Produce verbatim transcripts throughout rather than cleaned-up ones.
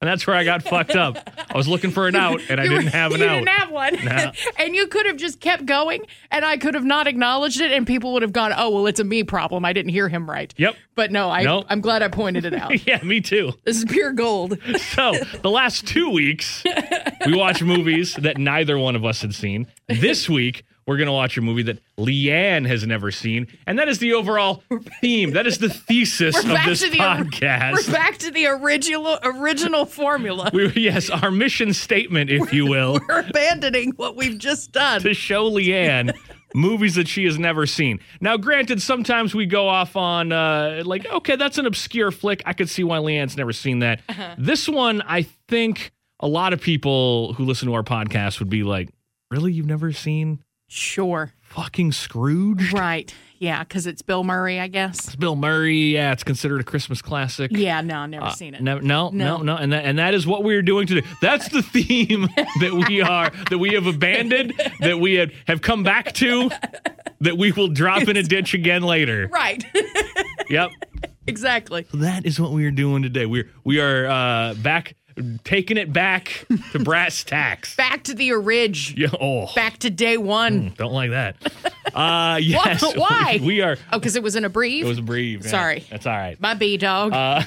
And that's where I got fucked up. I was looking for an out, and I You were- didn't have an you out. didn't have one. No. And you could have just kept going, and I could have not acknowledged it, and people would have gone, oh, well, it's a me problem. I didn't hear him right. Yep. But no, I, Nope. I'm glad I pointed it out. Yeah, me too. This is pure gold. So the last two weeks, we watched movies that neither one of us had seen. This week, we're going to watch a movie that Leanne has never seen, and that is the overall theme. That is the thesis We're of back this to the podcast. We're back to the original original formula. We, yes, our mission statement, if you will, We're abandoning what we've just done. to show Leanne movies that she has never seen. Now, granted, sometimes we go off on, uh, like, okay, that's an obscure flick. I could see why Leanne's never seen that. Uh-huh. This one, I think a lot of people who listen to our podcast would be like, really? You've never seen Sure. fucking Scrooge? Right. Yeah, because it's Bill Murray, I guess. It's Bill Murray. Yeah, it's considered a Christmas classic. Yeah, no, never Uh, seen it. No, no, no, No. no, and that and that is what we're doing today. That's the theme that we are that we have abandoned, that we have, have come back to, that we will drop in a ditch again later. Right. Yep, Exactly. that is what we are doing today. We're we are uh, back, taking it back to brass tacks. Back to the orig. Yeah, oh, Back to day one. don't like that. Uh, yes, Why? we, we are. Oh, because it was in a brief? It was a brief. yeah. Sorry. That's all right. My B dog. Uh,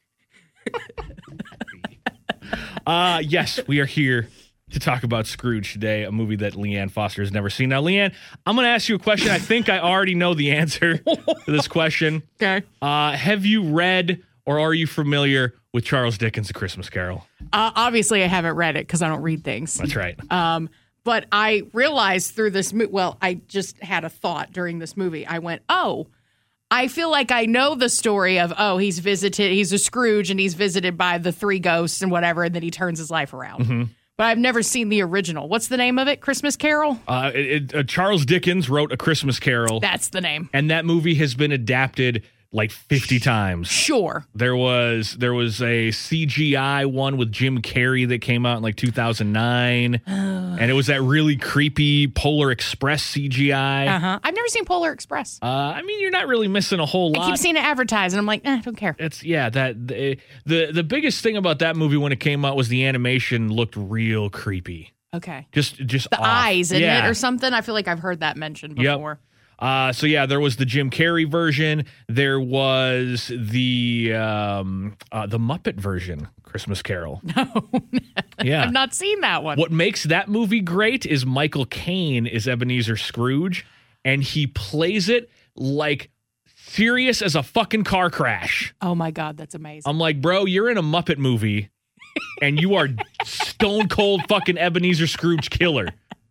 uh, yes, we are here to talk about Scrooge today, a movie that Leanne Foster has never seen. Now, Leanne, I'm going to ask you a question. I think I already know the answer to this question. okay. Uh, have you read or are you familiar with Charles Dickens' A Christmas Carol? Uh, obviously, I haven't read it because I don't read things. That's right. Um, but I realized through this, mo- well, I just had a thought during this movie. I went, oh, I feel like I know the story of, oh, he's visited, he's a Scrooge and he's visited by the three ghosts and whatever, and then he turns his life around. Mm-hmm. But I've never seen the original. What's the name of it? Christmas Carol? Uh, it, it, uh, Charles Dickens wrote A Christmas Carol, That's the name. and that movie has been adapted like fifty times. Sure. There was there was a C G I one with Jim Carrey that came out in like two thousand nine, and it was that really creepy Polar Express C G I. Uh, Uh-huh. I've never seen Polar Express. I mean, you're not really missing a whole lot. I keep seeing it advertised, and I'm like, eh, I don't care. It's yeah, that the, the the biggest thing about that movie when it came out was the animation looked real creepy. Okay. Just just The off. eyes in yeah. it or something. I feel like I've heard that mentioned Yep. before. Uh, so yeah, there was the Jim Carrey version. There was the um, uh, the Muppet version, Christmas Carol. No. Yeah. I've not seen that one. What makes that movie great is Michael Caine is Ebenezer Scrooge, and he plays it like serious as a fucking car crash. Oh my God, that's amazing. I'm like, bro, you're in a Muppet movie, and you are stone cold fucking Ebenezer Scrooge killer.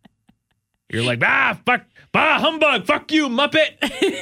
You're like, ah, fuck, bah, humbug, fuck you, Muppet.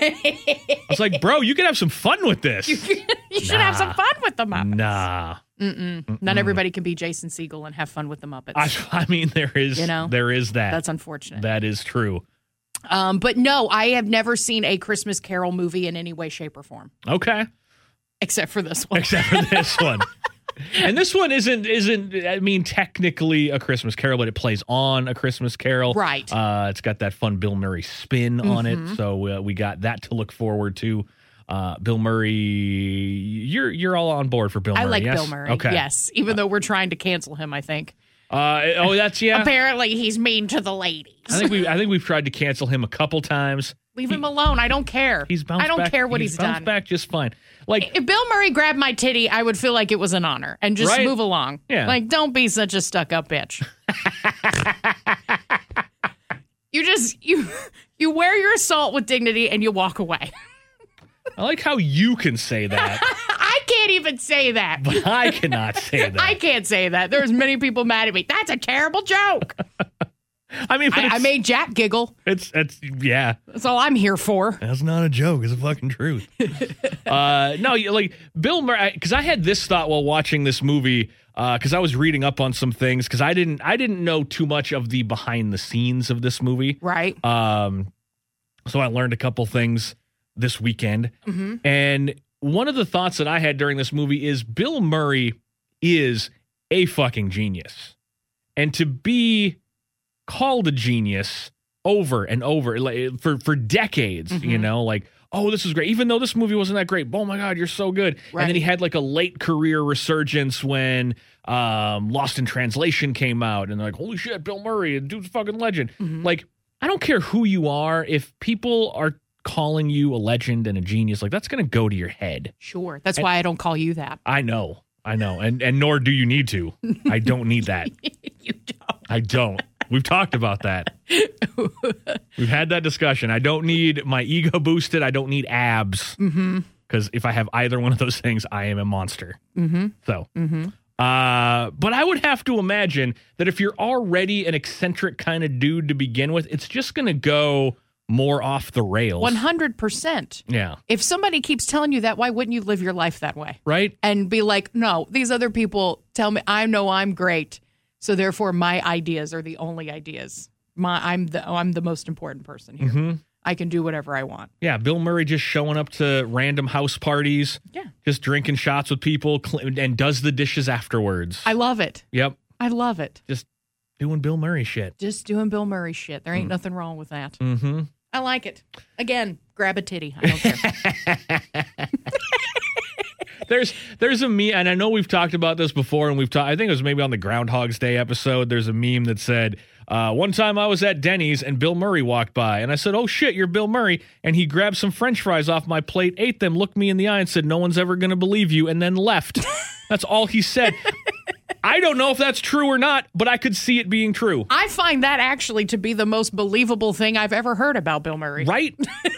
I was like, bro, you can have some fun with this. you should have some fun with the Muppets. Nah. Mm-mm. Not everybody can be Jason Segel and have fun with the Muppets. I, I mean, there is, You know, there is that. That's unfortunate. That is true. Um, but no, I have never seen a Christmas Carol movie in any way, shape, or form, Okay. except for this one. Except for this one. And this one isn't isn't I mean technically a Christmas Carol, but it plays on a Christmas Carol. Right. Uh, it's got that fun Bill Murray spin on Mm-hmm. it, so uh, we got that to look forward to. Uh, Bill Murray, you're you're all on board for Bill Murray. I like yes? Bill Murray. Okay. Yes, even though we're trying to cancel him, I think. Uh, oh, that's yeah. Apparently, he's mean to the ladies. I think we I think we've tried to cancel him a couple times. Leave him alone. I don't care. He's bounced I don't back, care what he's, bounced done. back just fine. Like If Bill Murray grabbed my titty, I would feel like it was an honor and just Right? move along. Yeah. Like, don't be such a stuck-up bitch. you just you you wear your assault with dignity and you walk away. I like how you can say that, I can't even say that. but I cannot say that. I can't say that. There's many people mad at me. That's a terrible joke. I mean, but I, it's, I made Jack giggle. it's it's yeah. That's all I'm here for. That's not a joke. It's a fucking truth. uh, no, you- like Bill Murray, because I had this thought while watching this movie, because I was reading up on some things, because I didn't I didn't know too much of the behind the scenes of this movie. Right. Um, so I learned a couple things this weekend, Mm-hmm. and one of the thoughts that I had during this movie is Bill Murray is a fucking genius, and to be called a genius over and over like, for for decades, Mm-hmm. you know, like oh, this is great. Even though this movie wasn't that great. Oh, my God, you're so good. Right. And then he had like a late career resurgence when um, Lost in Translation came out. And they're like, holy shit, Bill Murray, dude's a fucking legend. Mm-hmm. Like, I don't care who you are. If people are calling you a legend and a genius, like, that's going to go to your head. Sure. That's why I don't call you that. I know. I know. And, and nor do you need to. I don't need that. You don't. I don't. We've talked about that. We've had that discussion. I don't need my ego boosted. I don't need abs. Mm-hmm. Because if I have either one of those things, I am a monster. Mm-hmm. So, Mm-hmm. uh, but I would have to imagine that if you're already an eccentric kind of dude to begin with, it's just going to go more off the rails. one hundred percent. Yeah. If somebody keeps telling you that, why wouldn't you live your life that way? Right? And be like, no, these other people tell me, I know I'm great. So therefore, my ideas are the only ideas. My, I'm the I'm the most important person here. Mm-hmm. I can do whatever I want. Yeah, Bill Murray just showing up to random house parties. Yeah. Just drinking shots with people cl- and does the dishes afterwards. I love it. Yep. I love it. Just doing Bill Murray shit. Just doing Bill Murray shit. There ain't Mm. nothing wrong with that. Mm-hmm. I like it. Again, grab a titty. I don't care. There's there's a meme, and I know we've talked about this before, and we've talked. I think it was maybe on the Groundhog's Day episode. There's a meme that said, uh, "One time I was at Denny's and Bill Murray walked by, and I said, 'Oh shit, you're Bill Murray,' and he grabbed some French fries off my plate, ate them, looked me in the eye, and said, 'No one's ever gonna believe you,' and then left." That's all he said. I don't know if that's true or not, but I could see it being true. I find that actually to be the most believable thing I've ever heard about Bill Murray. Right?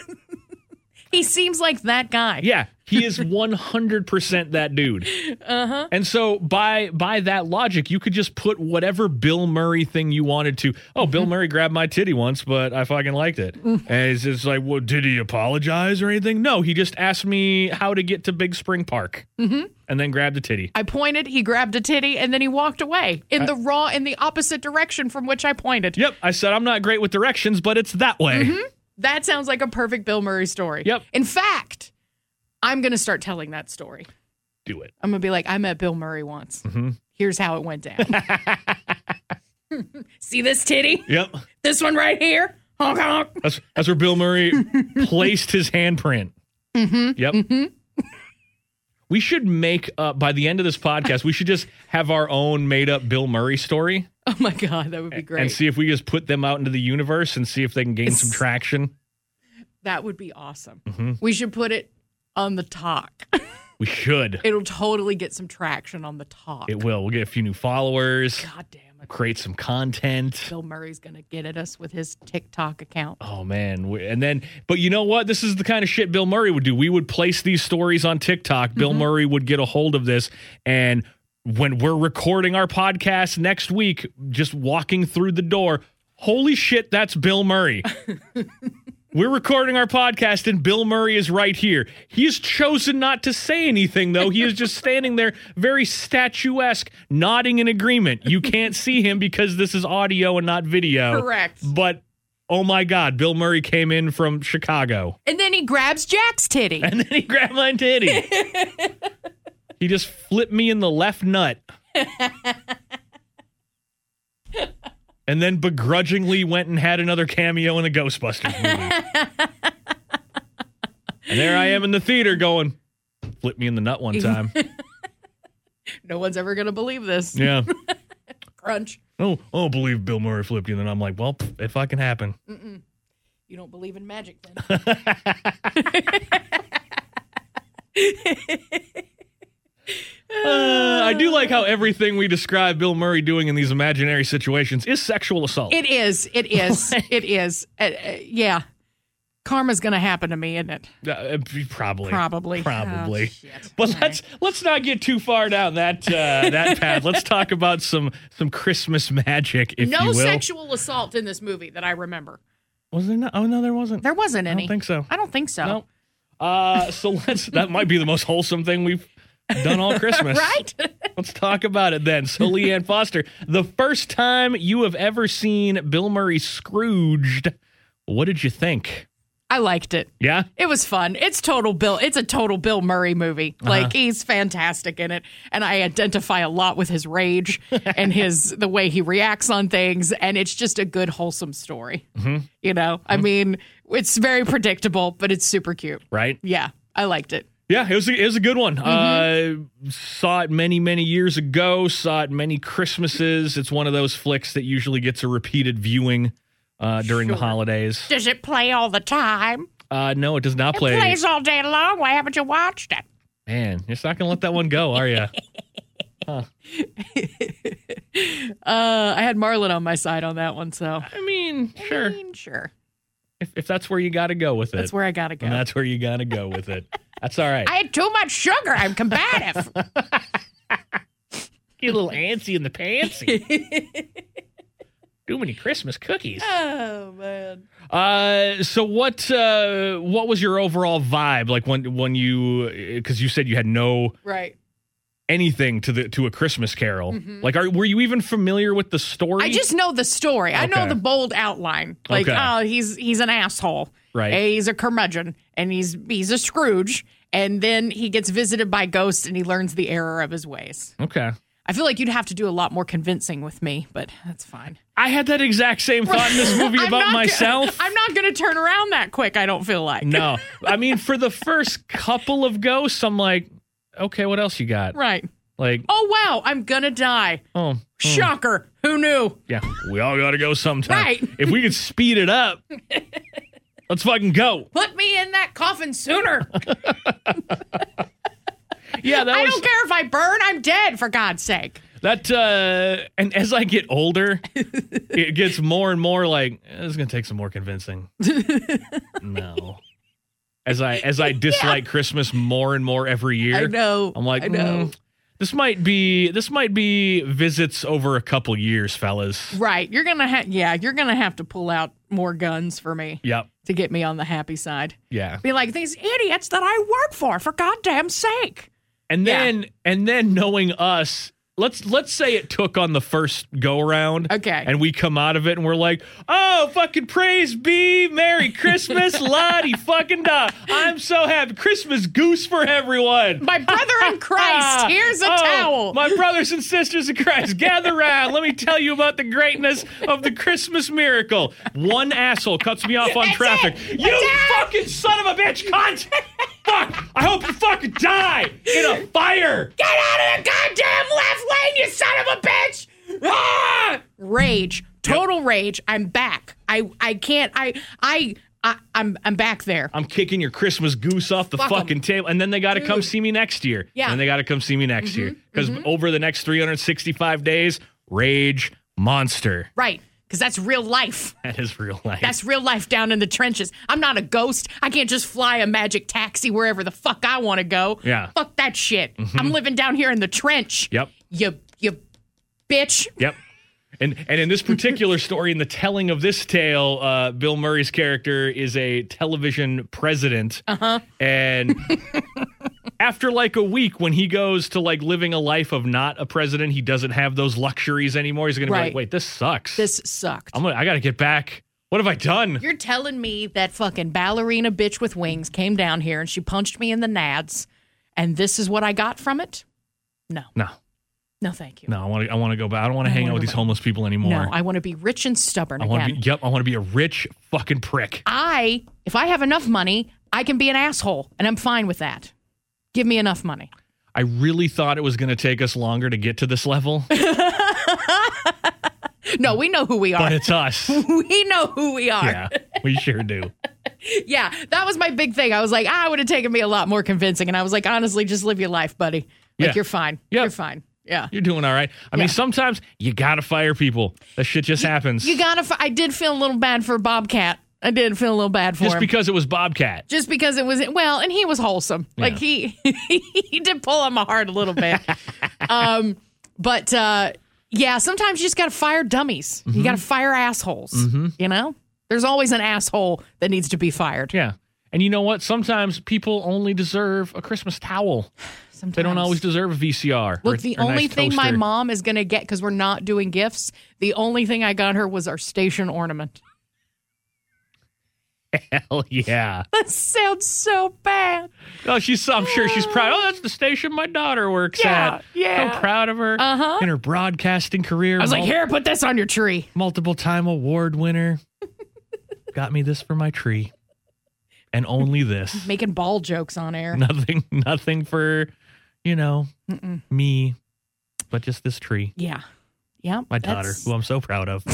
He seems like that guy. Yeah, he is one hundred percent that dude. Uh-huh. And so by by that logic, you could just put whatever Bill Murray thing you wanted to. Oh, Bill Murray grabbed my titty once, but I fucking liked it. And it's just like, well, did he apologize or anything? No, he just asked me how to get to Big Spring Park. Mm-hmm. And then grabbed a titty. I pointed, he grabbed a titty, and then he walked away in the raw, in the opposite direction from which I pointed. Yep, I said I'm not great with directions, but it's that way. Mm-hmm. That sounds like a perfect Bill Murray story. Yep. In fact, I'm going to start telling that story. Do it. I'm going to be like, I met Bill Murray once. Mm-hmm. Here's how it went down. See this titty? Yep. This one right here? Honk, honk. That's, that's where Bill Murray placed his handprint. Mm-hmm. Yep. Mm-hmm. We should make, uh, by the end of this podcast, we should just have our own made-up Bill Murray story. Oh, my God. That would be great. And see if we just put them out into the universe and see if they can gain some traction. That would be awesome. Mm-hmm. We should put it on the talk. We should. It'll totally get some traction on the talk. It will. We'll get a few new followers. God damn it. Create some content. Bill Murray's going to get at us with his TikTok account. Oh, man. We- And then, but you know what? This is the kind of shit Bill Murray would do. We would place these stories on TikTok. Mm-hmm. Bill Murray would get a hold of this. And when we're recording our podcast next week, just walking through the door, holy shit, that's Bill Murray. We're recording our podcast and Bill Murray is right here. He has chosen not to say anything, though. He is just standing there very statuesque, nodding in agreement. You can't see him because this is audio and not video. Correct. But, oh my God, Bill Murray came in from Chicago. And then he grabs Jack's titty. And then he grabbed my titty. He just flipped me in the left nut. And then begrudgingly went and had another cameo in a Ghostbusters movie. And there I am in the theater going, flip me in the nut one time. No one's ever going to believe this. Yeah. Crunch. Oh, I don't believe Bill Murray flipped you. And then I'm like, well, it fucking happened. Mm-mm. You don't believe in magic then. Uh, I do like how everything we describe Bill Murray doing in these imaginary situations is sexual assault. It is. It is. It is. Uh, uh, yeah. Karma's going to happen to me, isn't it? Uh, probably. Probably. Probably. Oh, shit. But Okay. let's let's not get too far down that uh, that path. Let's talk about some some Christmas magic, if no you will. sexual assault in this movie that I remember. Was there not? Oh no, there wasn't. There wasn't any. I don't think so. I don't think so. No. Uh, so let's. That might be the most wholesome thing we've done all Christmas. Right? Let's talk about it then. So, Leanne Foster, the first time you have ever seen Bill Murray Scrooged, what did you think? I liked it. Yeah? It was fun. It's total Bill. It's a total Bill Murray movie. Uh-huh. Like he's fantastic in it, and I identify a lot with his rage and his the way he reacts on things. And it's just a good, wholesome story. Mm-hmm. You know, mm-hmm. I mean, It's very predictable, but it's super cute. Right? Yeah, I liked it. Yeah, it was a, it was a good one. Mm-hmm. Uh, saw it many, many years ago. Saw it many Christmases. It's one of those flicks that usually gets a repeated viewing uh, during Sure. the holidays. Does it play all the time? Uh, no, it does not play. It plays all day long. Why haven't you watched it? Man, you're just not going to let that one go, are you? Uh, I had Marlon on my side on that one, so. I mean, sure. I mean, sure. If, if that's where you got to go with it. That's where I gotta go. And that's where you got to go with it. That's all right. I had too much sugar. I'm combative. Get a little antsy in the pantsy. Too many Christmas cookies. Oh man. Uh, so what? Uh, what was your overall vibe like when when you? Because you said you had no Right. anything to the to a Christmas Carol. Like, are were you even familiar with the story? I just know the story. I know Okay. the bold outline. Like, Okay. oh, he's he's an asshole. Right. And he's a curmudgeon, and he's he's a Scrooge, and then he gets visited by ghosts, and he learns the error of his ways. Okay. I feel like you'd have to do a lot more convincing with me, but that's fine. I had that exact same thought in this movie I'm about not myself. Gonna, I'm not going to turn around that quick. I don't feel like. No, I mean for the first couple of ghosts, I'm like, okay, what else you got? Right. Like, Oh wow, I'm gonna die. oh, Shocker. Who knew? yeah, we all got to go sometime. Right. If we could speed it up, let's fucking go. Put me in that coffin sooner. Yeah, that I was don't care if I burn. I'm dead, for God's sake. that. Uh, and as I get older, it gets more and more like eh, this is gonna take some more convincing. No. As I as I dislike Christmas more and more every year, I know. I'm like, I know. "Mm, this might be this might be visits over a couple years, fellas. Right. You're gonna have yeah, you're gonna have to pull out more guns for me Yep. to get me on the happy side. Yeah. Be like, these idiots that I work for, for goddamn sake. And Yeah. then and then knowing us, let's let's say it took on the first go around. Okay. And we come out of it and we're like, oh, fucking praise be, Merry Christmas, Lottie fucking da. I'm so happy. Christmas goose for everyone. My brother in Christ, here's a Oh, towel. My brothers and sisters in Christ, gather around. Let me tell you about the greatness of the Christmas miracle. One asshole cuts me off on That's traffic. it. You That's it. fucking son of a bitch, cunt! Fuck! I hope you fucking die in a fire! Get out of the goddamn left lane, you son of a bitch! Ah! Rage. Total rage. I'm back. I I can't I I I I'm I'm back there. I'm kicking your Christmas goose off the Fuck 'em. fucking table, and then they got to come see me next year. Yeah. Mm-hmm. And they got to come see me next year because over the next three hundred sixty-five days, rage monster. Right. Because that's real life. That is real life. That's real life down in the trenches. I'm not a ghost. I can't just fly a magic taxi wherever the fuck I want to go. Yeah. Fuck that shit. I'm living down here in the trench. Yep. You you bitch. Yep. And and in this particular story, in the telling of this tale, uh, Bill Murray's character is a television president. Uh-huh. And after like a week, when he goes to like living a life of not a president, he doesn't have those luxuries anymore. He's going to be Right. like, wait, this sucks. This sucked. I'm gonna, I got to get back. What have I done? You're telling me that fucking ballerina bitch with wings came down here and she punched me in the nads, and this is what I got from it? No. No, No, thank you. no, I want to. I want to go back. I don't want to hang wanna out with go these back. homeless people anymore. No, I want to be rich and stubborn I want to again. be. Yep, I want to be a rich fucking prick. I, if I have enough money, I can be an asshole, and I'm fine with that. Give me enough money. I really thought it was going to take us longer to get to this level, No, we know who we are. but it's us. We know who we are. Yeah, we sure do. Yeah, that was my big thing. I was like, ah, it would have taken me a lot more convincing. And I was like, honestly, just live your life, buddy. Like, Yeah. you're fine. Yep. You're fine. Yeah. You're doing all right. I mean, Yeah. sometimes you got to fire people. That shit just happens. You gotta, f- I did feel a little bad for Bobcat. I did feel a little bad for just him. because it was Bobcat. Just because it was, well, and he was wholesome. Like, he, he did pull on my heart a little bit. um, but, uh, yeah, sometimes you just gotta fire dummies. Mm-hmm. You gotta fire assholes. You know? There's always an asshole that needs to be fired. Yeah. And you know what? Sometimes people only deserve a Christmas towel. Sometimes. They don't always deserve a V C R. Look, or, the or a only nice thing my toaster. mom is going to get, because we're not doing gifts, the only thing I got her was our station ornament. Hell yeah. That sounds so bad. Oh, she's. I'm sure she's proud. Oh, that's the station my daughter works Yeah, at. yeah. So proud of her. Uh-huh. In her broadcasting career. I was like, mul- here, put this on your tree. multiple time award winner. Got me this for my tree. and only this. Making ball jokes on air. Nothing, nothing for, you know, Mm-mm. me, but just this tree. Yeah. Yep. My daughter, who I'm so proud of.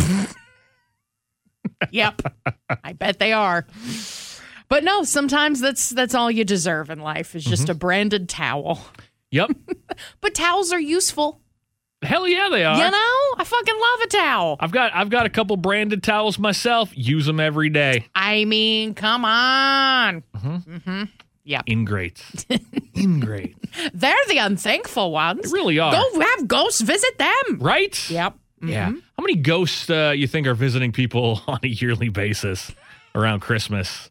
Yep. I bet they are. But no, sometimes that's that's all you deserve in life is just mm-hmm. a branded towel. Yep. But towels are useful. Hell yeah, they are. You know, I fucking love a towel. I've got I've got a couple branded towels myself. Use them every day. I mean, come on. Mm-hmm. Mm-hmm. Yeah. Ingrates. Ingrate. They're the unthankful ones. They really are. Go have ghosts visit them. Right? Yep. Mm-hmm. Yeah. How many ghosts uh, you think are visiting people on a yearly basis around Christmas?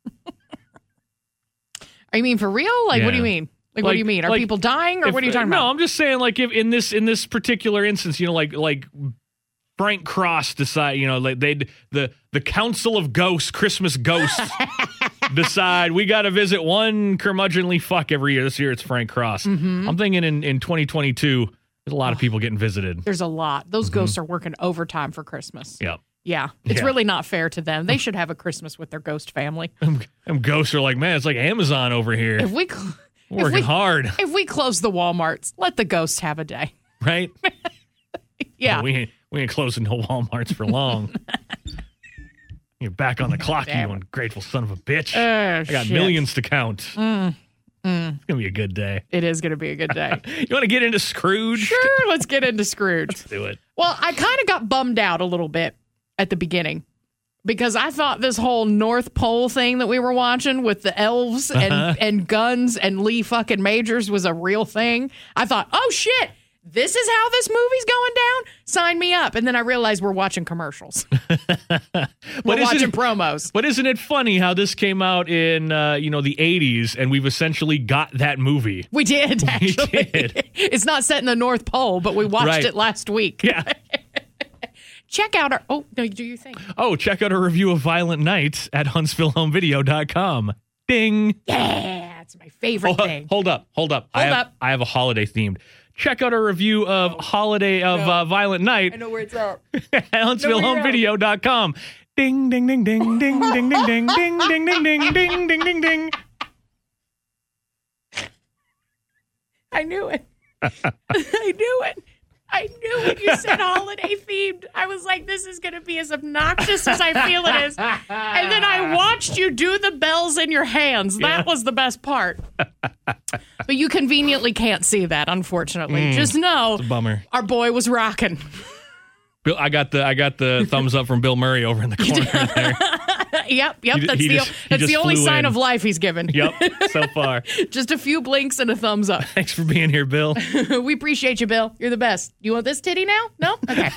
Are you mean for real? Like, yeah. what do you mean? Like, like, what do you mean? Are like, people dying, or if, what are you talking no, about? No, I'm just saying, like, if in this in this particular instance, you know, like like Frank Cross decide, you know, like they the the Council of Ghosts, Christmas Ghosts, decide we got to visit one curmudgeonly fuck every year. This year it's Frank Cross. Mm-hmm. I'm thinking in in twenty twenty-two, there's a lot of people getting visited. There's a lot. Those mm-hmm. ghosts are working overtime for Christmas. Yep. Yeah, it's yeah. really not fair to them. They should have a Christmas with their ghost family. Them ghosts are like, man, it's like Amazon over here. If we cl- We're working if we, hard. If we close the Walmarts, let the ghosts have a day. Right? Yeah. No, we ain't we ain't closing no Walmarts for long. You're back on the clock, Damn. you ungrateful son of a bitch. Uh, I got shit. millions to count. Mm, mm. It's gonna be a good day. It is going to be a good day. You want to get into Scrooge? Sure, let's get into Scrooge. Let's do it. Well, I kind of got bummed out a little bit at the beginning because I thought this whole North Pole thing that we were watching with the elves and, Uh-huh. and guns and Lee fucking Majors was a real thing. I thought, oh shit, this is how this movie's going down? Sign me up. And then I realized we're watching commercials. we're watching it, promos. But isn't it funny how this came out in, uh, you know, the eighties and we've essentially got that movie? We did, actually. We did. It's not set in the North Pole, but we watched Right. it last week. Yeah. Check out our... Oh, no, do you think? Oh, check out a review of Violent Night at huntsville home video dot com. Ding. Yeah, it's my favorite Oh, thing. hold up, hold up. I Hold have, up. I have a holiday themed. Check out a review of Holiday of No. uh, Violent Night I know where it's at. at huntsville home video dot com. Ding, ding, ding, ding, ding, ding, ding, ding, ding, ding, ding, ding, ding, ding, ding, ding. I knew it. I knew it. I knew when you said holiday themed. I was like, this is going to be as obnoxious as I feel it is. And then I watched you do the bells in your hands. That Yeah. was the best part. But you conveniently can't see that, unfortunately. Just know It's a bummer. our boy was rocking. Bill, I got the I got the thumbs up from Bill Murray over in the corner there. Yep, yep. He- that's he the, just- he that's the just only flew sign in. of life he's given. Yep, so far. Just a few blinks and a thumbs up. Thanks for being here, Bill. We appreciate you, Bill. You're the best. You want this titty now? No? Okay.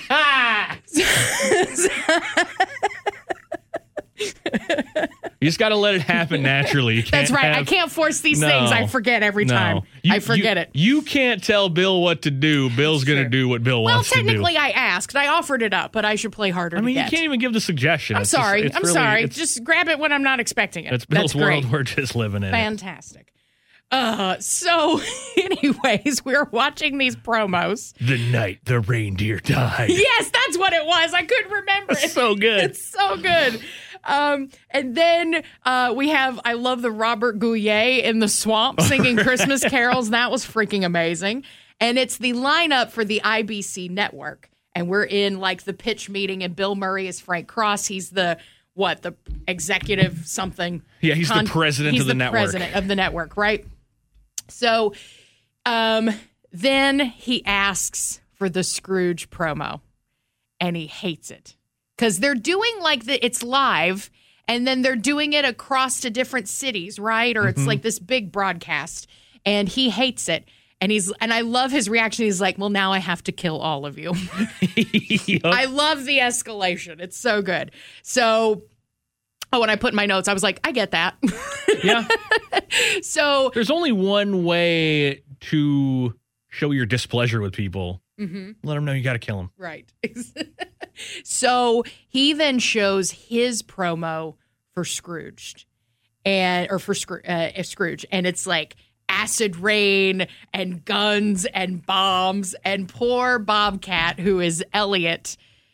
You just got to let it happen naturally. You can't That's right. I have- can't force these No. things. I forget every No. time. You- I forget you- it. You can't tell Bill what to do. Bill's going to Sure. do what Bill Well, wants to do. technically, I asked. I offered it up, but I should play harder I mean, to you get. can't even give the suggestion. I'm It's just- sorry. it's I'm really- sorry. It's, Just grab it when I'm not expecting it. it's Bill's That's great. world. We're just living in it. Fantastic. Uh, so, anyways, we were watching these promos. The night the reindeer died. Yes, that's what it was. I couldn't remember it. So good. It's so good. Um, and then uh, we have, I love the Robert Goulet in the swamp singing Christmas carols. That was freaking amazing. And it's the lineup for the I B C network. And we're in like the pitch meeting, and Bill Murray is Frank Cross. He's the, what, the executive something. Yeah, he's the president he's of the network. president of the network, right? So um, then he asks for the Scrooge promo, and he hates it. Because they're doing like the it's live, and then they're doing it across to different cities, right? Or it's Mm-hmm. like this big broadcast, and he hates it. And he's and I love his reaction. He's like, "Well, now I have to kill all of you." Yup. I love the escalation. It's so good. So, oh, when I put in my notes, I was like, "I get that." Yeah. So, There's only one way to show your displeasure with people. Mm-hmm. Let them know you got to kill them. right. So he then shows his promo for Scrooged, and or for Scroo- uh, Scrooge, and it's like acid rain and guns and bombs, and poor Bobcat, who is Elliot,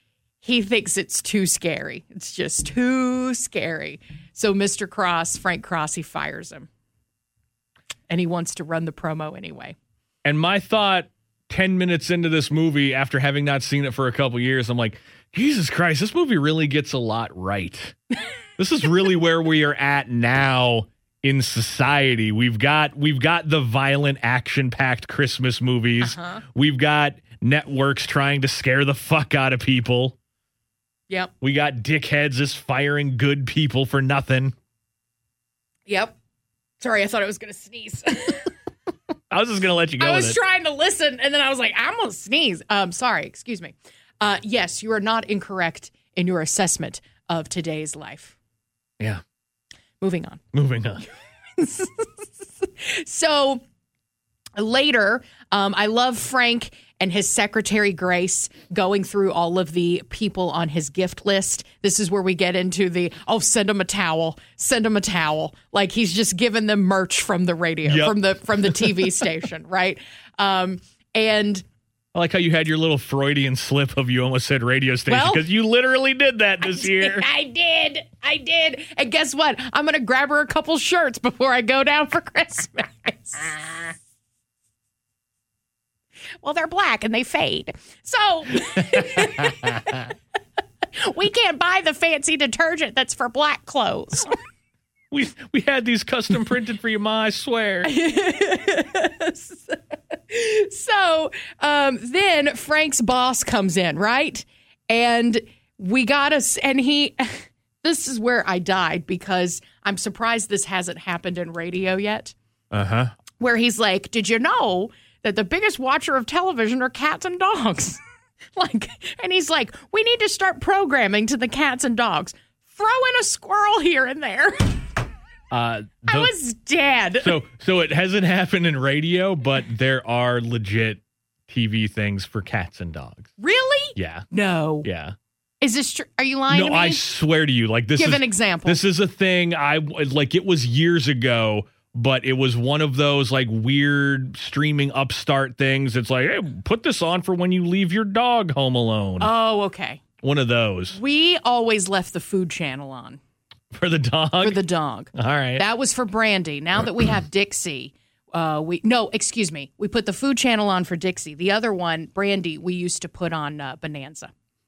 he thinks it's too scary. It's just too scary. So Mister Cross, Frank Cross, he fires him. And he wants to run the promo anyway. And my thought ten minutes into this movie, after having not seen it for a couple years, I'm like, Jesus Christ, this movie really gets a lot right. This is really where we are at now in society. We've got we've got the violent, action-packed Christmas movies. Uh-huh. We've got networks trying to scare the fuck out of people. Yep. We got dickheads just firing good people for nothing. Yep. Sorry, I thought I was going to sneeze. I was just going to let you go I was with it. trying to listen, and then I was like, I'm going to sneeze. Um, sorry, excuse me. Uh, yes, you are not incorrect in your assessment of today's life. Yeah. Moving on. Moving on. So later, um, I love Frank and his secretary, Grace, going through all of the people on his gift list. This is where we get into the, oh, send him a towel, send him a towel. Like he's just giving them merch from the radio, yep. from the from the T V station, right? Um, and I like how you had your little Freudian slip of you almost said radio station because well, you literally did that this I year. Did, I did. I did. And guess what? I'm going to grab her a couple shirts before I go down for Christmas. Well, they're black and they fade. So we can't buy the fancy detergent that's for black clothes. We we had these custom printed for you, Ma, I swear. So um, then Frank's boss comes in, right? And we got us, and he, this is where I died because I'm surprised this hasn't happened in radio yet. Uh-huh. Where he's like, did you know that the biggest watcher of television are cats and dogs? Like, and he's like, we need to start programming to the cats and dogs. Throw in a squirrel here and there. Uh, the, I was dead. So, so it hasn't happened in radio, but there are legit T V things for cats and dogs. Really? Yeah. No. Yeah. Is this true? Are you lying no, to me? I swear to you. Like this. Give is, an example. This is a thing. I like. It was years ago, but it was one of those like weird streaming upstart things. It's like, hey, put this on for when you leave your dog home alone. Oh, okay. One of those. We always left the Food Channel on. For the dog? For the dog. All right. That was for Brandy. Now that we have Dixie, uh, we no, excuse me. We put the Food Channel on for Dixie. The other one, Brandy, we used to put on uh, Bonanza.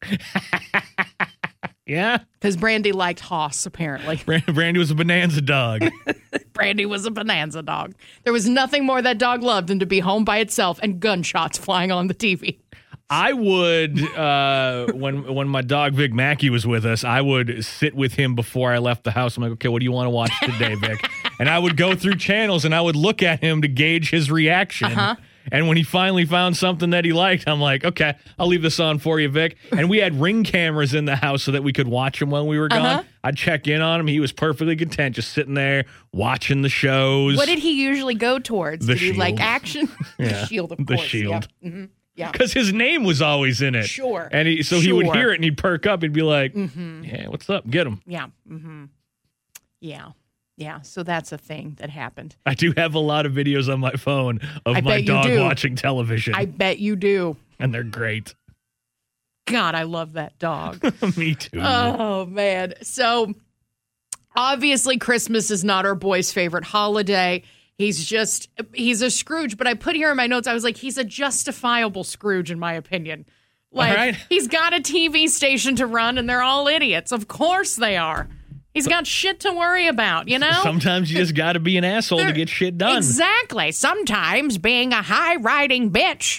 Yeah? Because Brandy liked Hoss, apparently. Brandy was a Bonanza dog. Brandy was a Bonanza dog. There was nothing more that dog loved than to be home by itself and gunshots flying on the T V. I would, uh, when when my dog Vic Mackey was with us, I would sit with him before I left the house. I'm like, okay, what do you want to watch today, Vic? And I would go through channels and I would look at him to gauge his reaction. Uh-huh. And when he finally found something that he liked, I'm like, okay, I'll leave this on for you, Vic. And we had Ring cameras in the house so that we could watch him when we were gone. Uh-huh. I'd check in on him. He was perfectly content, just sitting there watching the shows. What did he usually go towards? The did Shield. he like action? Yeah. The Shield, of the course. The Shield. Yeah. Mm-hmm. Yeah. Because his name was always in it. Sure. And he, so sure. he would hear it and he'd perk up and be like, mm-hmm. yeah, what's up? Get him. Yeah. Mm-hmm. Yeah. Yeah. So that's a thing that happened. I do have a lot of videos on my phone of I my dog do. watching television. I bet you do. And they're great. God, I love that dog. Me too. Oh, man. So obviously Christmas is not our boy's favorite holiday. He's just, he's a Scrooge. But I put here in my notes, I was like, he's a justifiable Scrooge, in my opinion. Like, all right. He's got a T V station to run, and they're all idiots. Of course they are. He's got shit to worry about, you know? Sometimes you just got to be an asshole they're, to get shit done. Exactly. Sometimes being a high-riding bitch.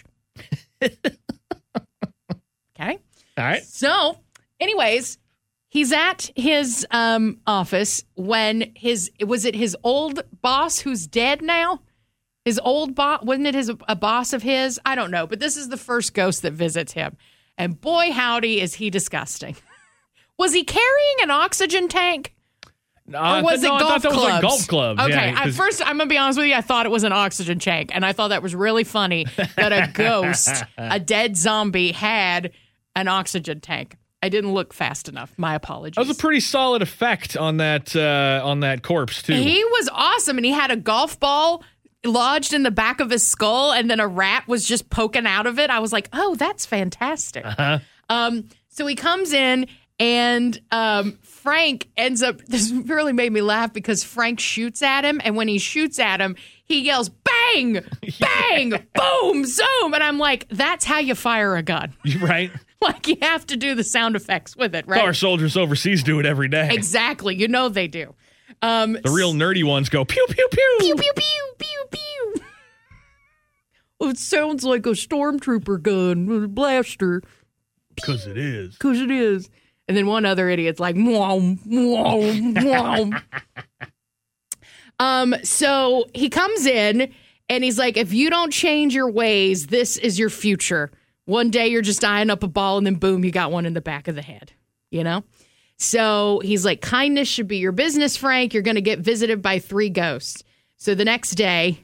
Okay? All right. So, anyways... He's at his um, office when his, was it his old boss who's dead now? His old boss, wasn't it his a boss of his? I don't know, but this is the first ghost that visits him. And boy, howdy, is he disgusting. Was he carrying an oxygen tank? Uh, or was no, it golf I thought that clubs? was like golf clubs. Okay, yeah, at first, I'm going to be honest with you, I thought it was an oxygen tank. And I thought that was really funny that a ghost, a dead zombie, had an oxygen tank. I didn't look fast enough. My apologies. That was a pretty solid effect on that uh, on that corpse, too. He was awesome, and he had a golf ball lodged in the back of his skull, and then a rat was just poking out of it. I was like, oh, that's fantastic. Uh-huh. Um, So he comes in, and um, Frank ends up, this really made me laugh because Frank shoots at him, and when he shoots at him, he yells, bang, bang, boom, zoom. And I'm like, that's how you fire a gun. Right? Like, you have to do the sound effects with it, right? Our soldiers overseas do it every day. Exactly. You know they do. Um, The real nerdy ones go pew, pew, pew. pew, pew, pew, pew, pew. Oh, it sounds like a stormtrooper gun with a blaster. Because it is. Because it is. And then one other idiot's like, mwah, mwah, mwah. Um, so he comes in and he's like, if you don't change your ways, this is your future. One day you're just eyeing up a ball and then boom, you got one in the back of the head, you know? So he's like, kindness should be your business, Frank. You're going to get visited by three ghosts. So the next day,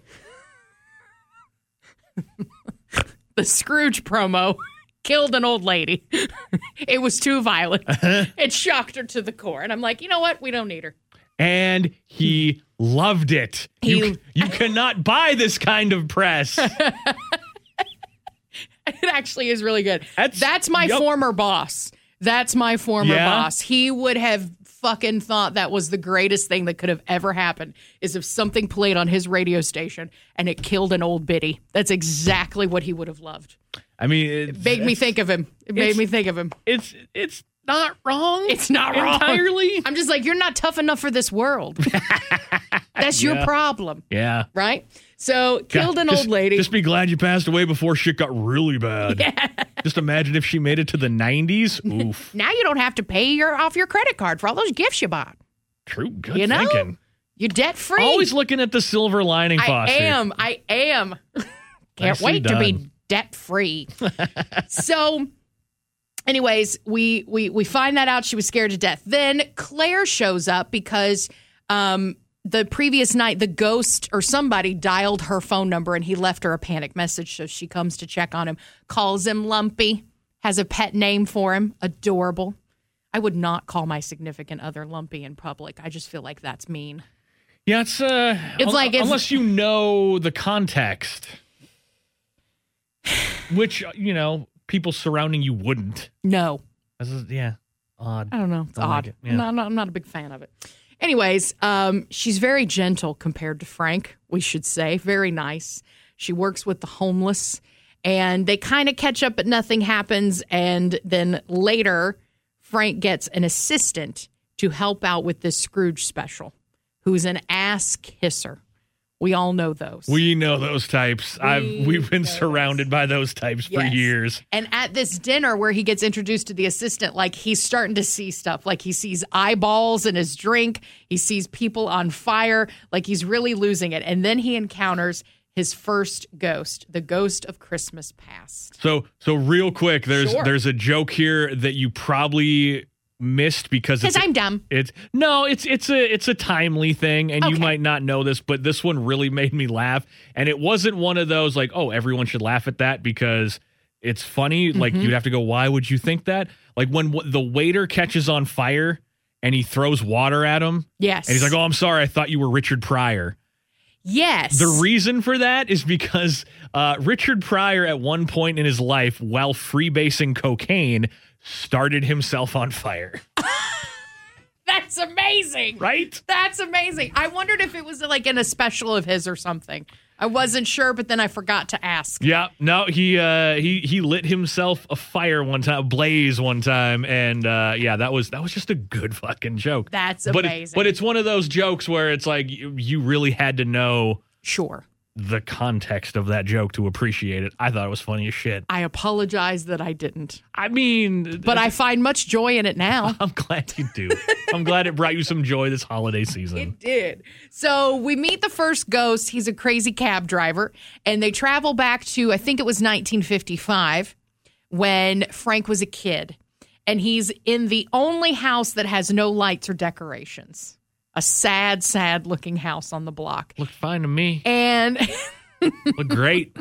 the Scrooge promo killed an old lady. It was too violent. It shocked her to the core. And I'm like, you know what? We don't need her. And he loved it. He- you, you cannot buy this kind of press. It actually is really good. That's- That's my yep. former boss. That's my former Yeah? boss. He would have fucking thought that was the greatest thing that could have ever happened is if something played on his radio station and it killed an old biddy. That's exactly what he would have loved. I mean, it's, Made me think of him. It made it's- me think of him. It's it's not wrong. It's not wrong. entirely. I'm just like, you're not tough enough for this world. That's your Yeah. problem, Yeah. right? So killed an Just- old lady. Just be glad you passed away before shit got really bad. Yeah. Just imagine if she made it to the nineties. Oof. Now you don't have to pay your off your credit card for all those gifts you bought. True. Good You know? thinking. You're debt free. Always looking at the silver lining, I Foster. am. I am. Can't Nicely wait to be done. debt free. So, anyways, we we we find that out. She was scared to death. Then Claire shows up because um, the previous night the ghost or somebody dialed her phone number and he left her a panic message. So she comes to check on him, calls him Lumpy, has a pet name for him, adorable. I would not call my significant other Lumpy in public. I just feel like that's mean. Yeah, it's uh, It's un- like if- unless you know the context, which you know people surrounding you wouldn't. No. This is, yeah, odd. I don't know. It's Don't like odd. it. Yeah. I'm, not, I'm, not, I'm not a big fan of it. Anyways, um, she's very gentle compared to Frank, we should say. Very nice. She works with the homeless, and they kind of catch up, but nothing happens. And then later, Frank gets an assistant to help out with this Scrooge special, who's an ass kisser. We all know those. We know those types. I've we've been surrounded by those types for Yes. years. And at this dinner where he gets introduced to the assistant, like he's starting to see stuff. Like he sees eyeballs in his drink. He sees people on fire. Like he's really losing it. And then he encounters his first ghost, the ghost of Christmas past. So so real quick, there's Sure. there's a joke here that you probably missed because it's Because I'm dumb. It's no, it's it's a it's a timely thing, and you Okay. might not know this, but this one really made me laugh, and it wasn't one of those like, oh, everyone should laugh at that because it's funny. Mm-hmm. Like you'd have to go, why would you think that? Like when w- the waiter catches on fire and he throws water at him, Yes. and he's like, oh, I'm sorry, I thought you were Richard Pryor. yes. The reason for that is because uh, Richard Pryor, at one point in his life, while freebasing cocaine, started himself on fire. That's amazing. Right? That's amazing. I wondered if it was like in a special of his or something. I wasn't sure, but then I forgot to ask. Yeah. No, he uh, he he lit himself a fire one time, a blaze one time, and uh, yeah, that was that was just a good fucking joke. That's but it- amazing. but it's one of those jokes where it's like you, you really had to know Sure. the context of that joke to appreciate it. I thought it was funny as shit. I apologize that I didn't. I mean, But I find much joy in it now. I'm glad you do. I'm glad it brought you some joy this holiday season. It did. So we meet the first ghost. He's a crazy cab driver. And they travel back to, I think it was nineteen fifty-five, when Frank was a kid. And he's in the only house that has no lights or decorations. A sad, sad looking house on the block. Looked fine to me. And Looked great.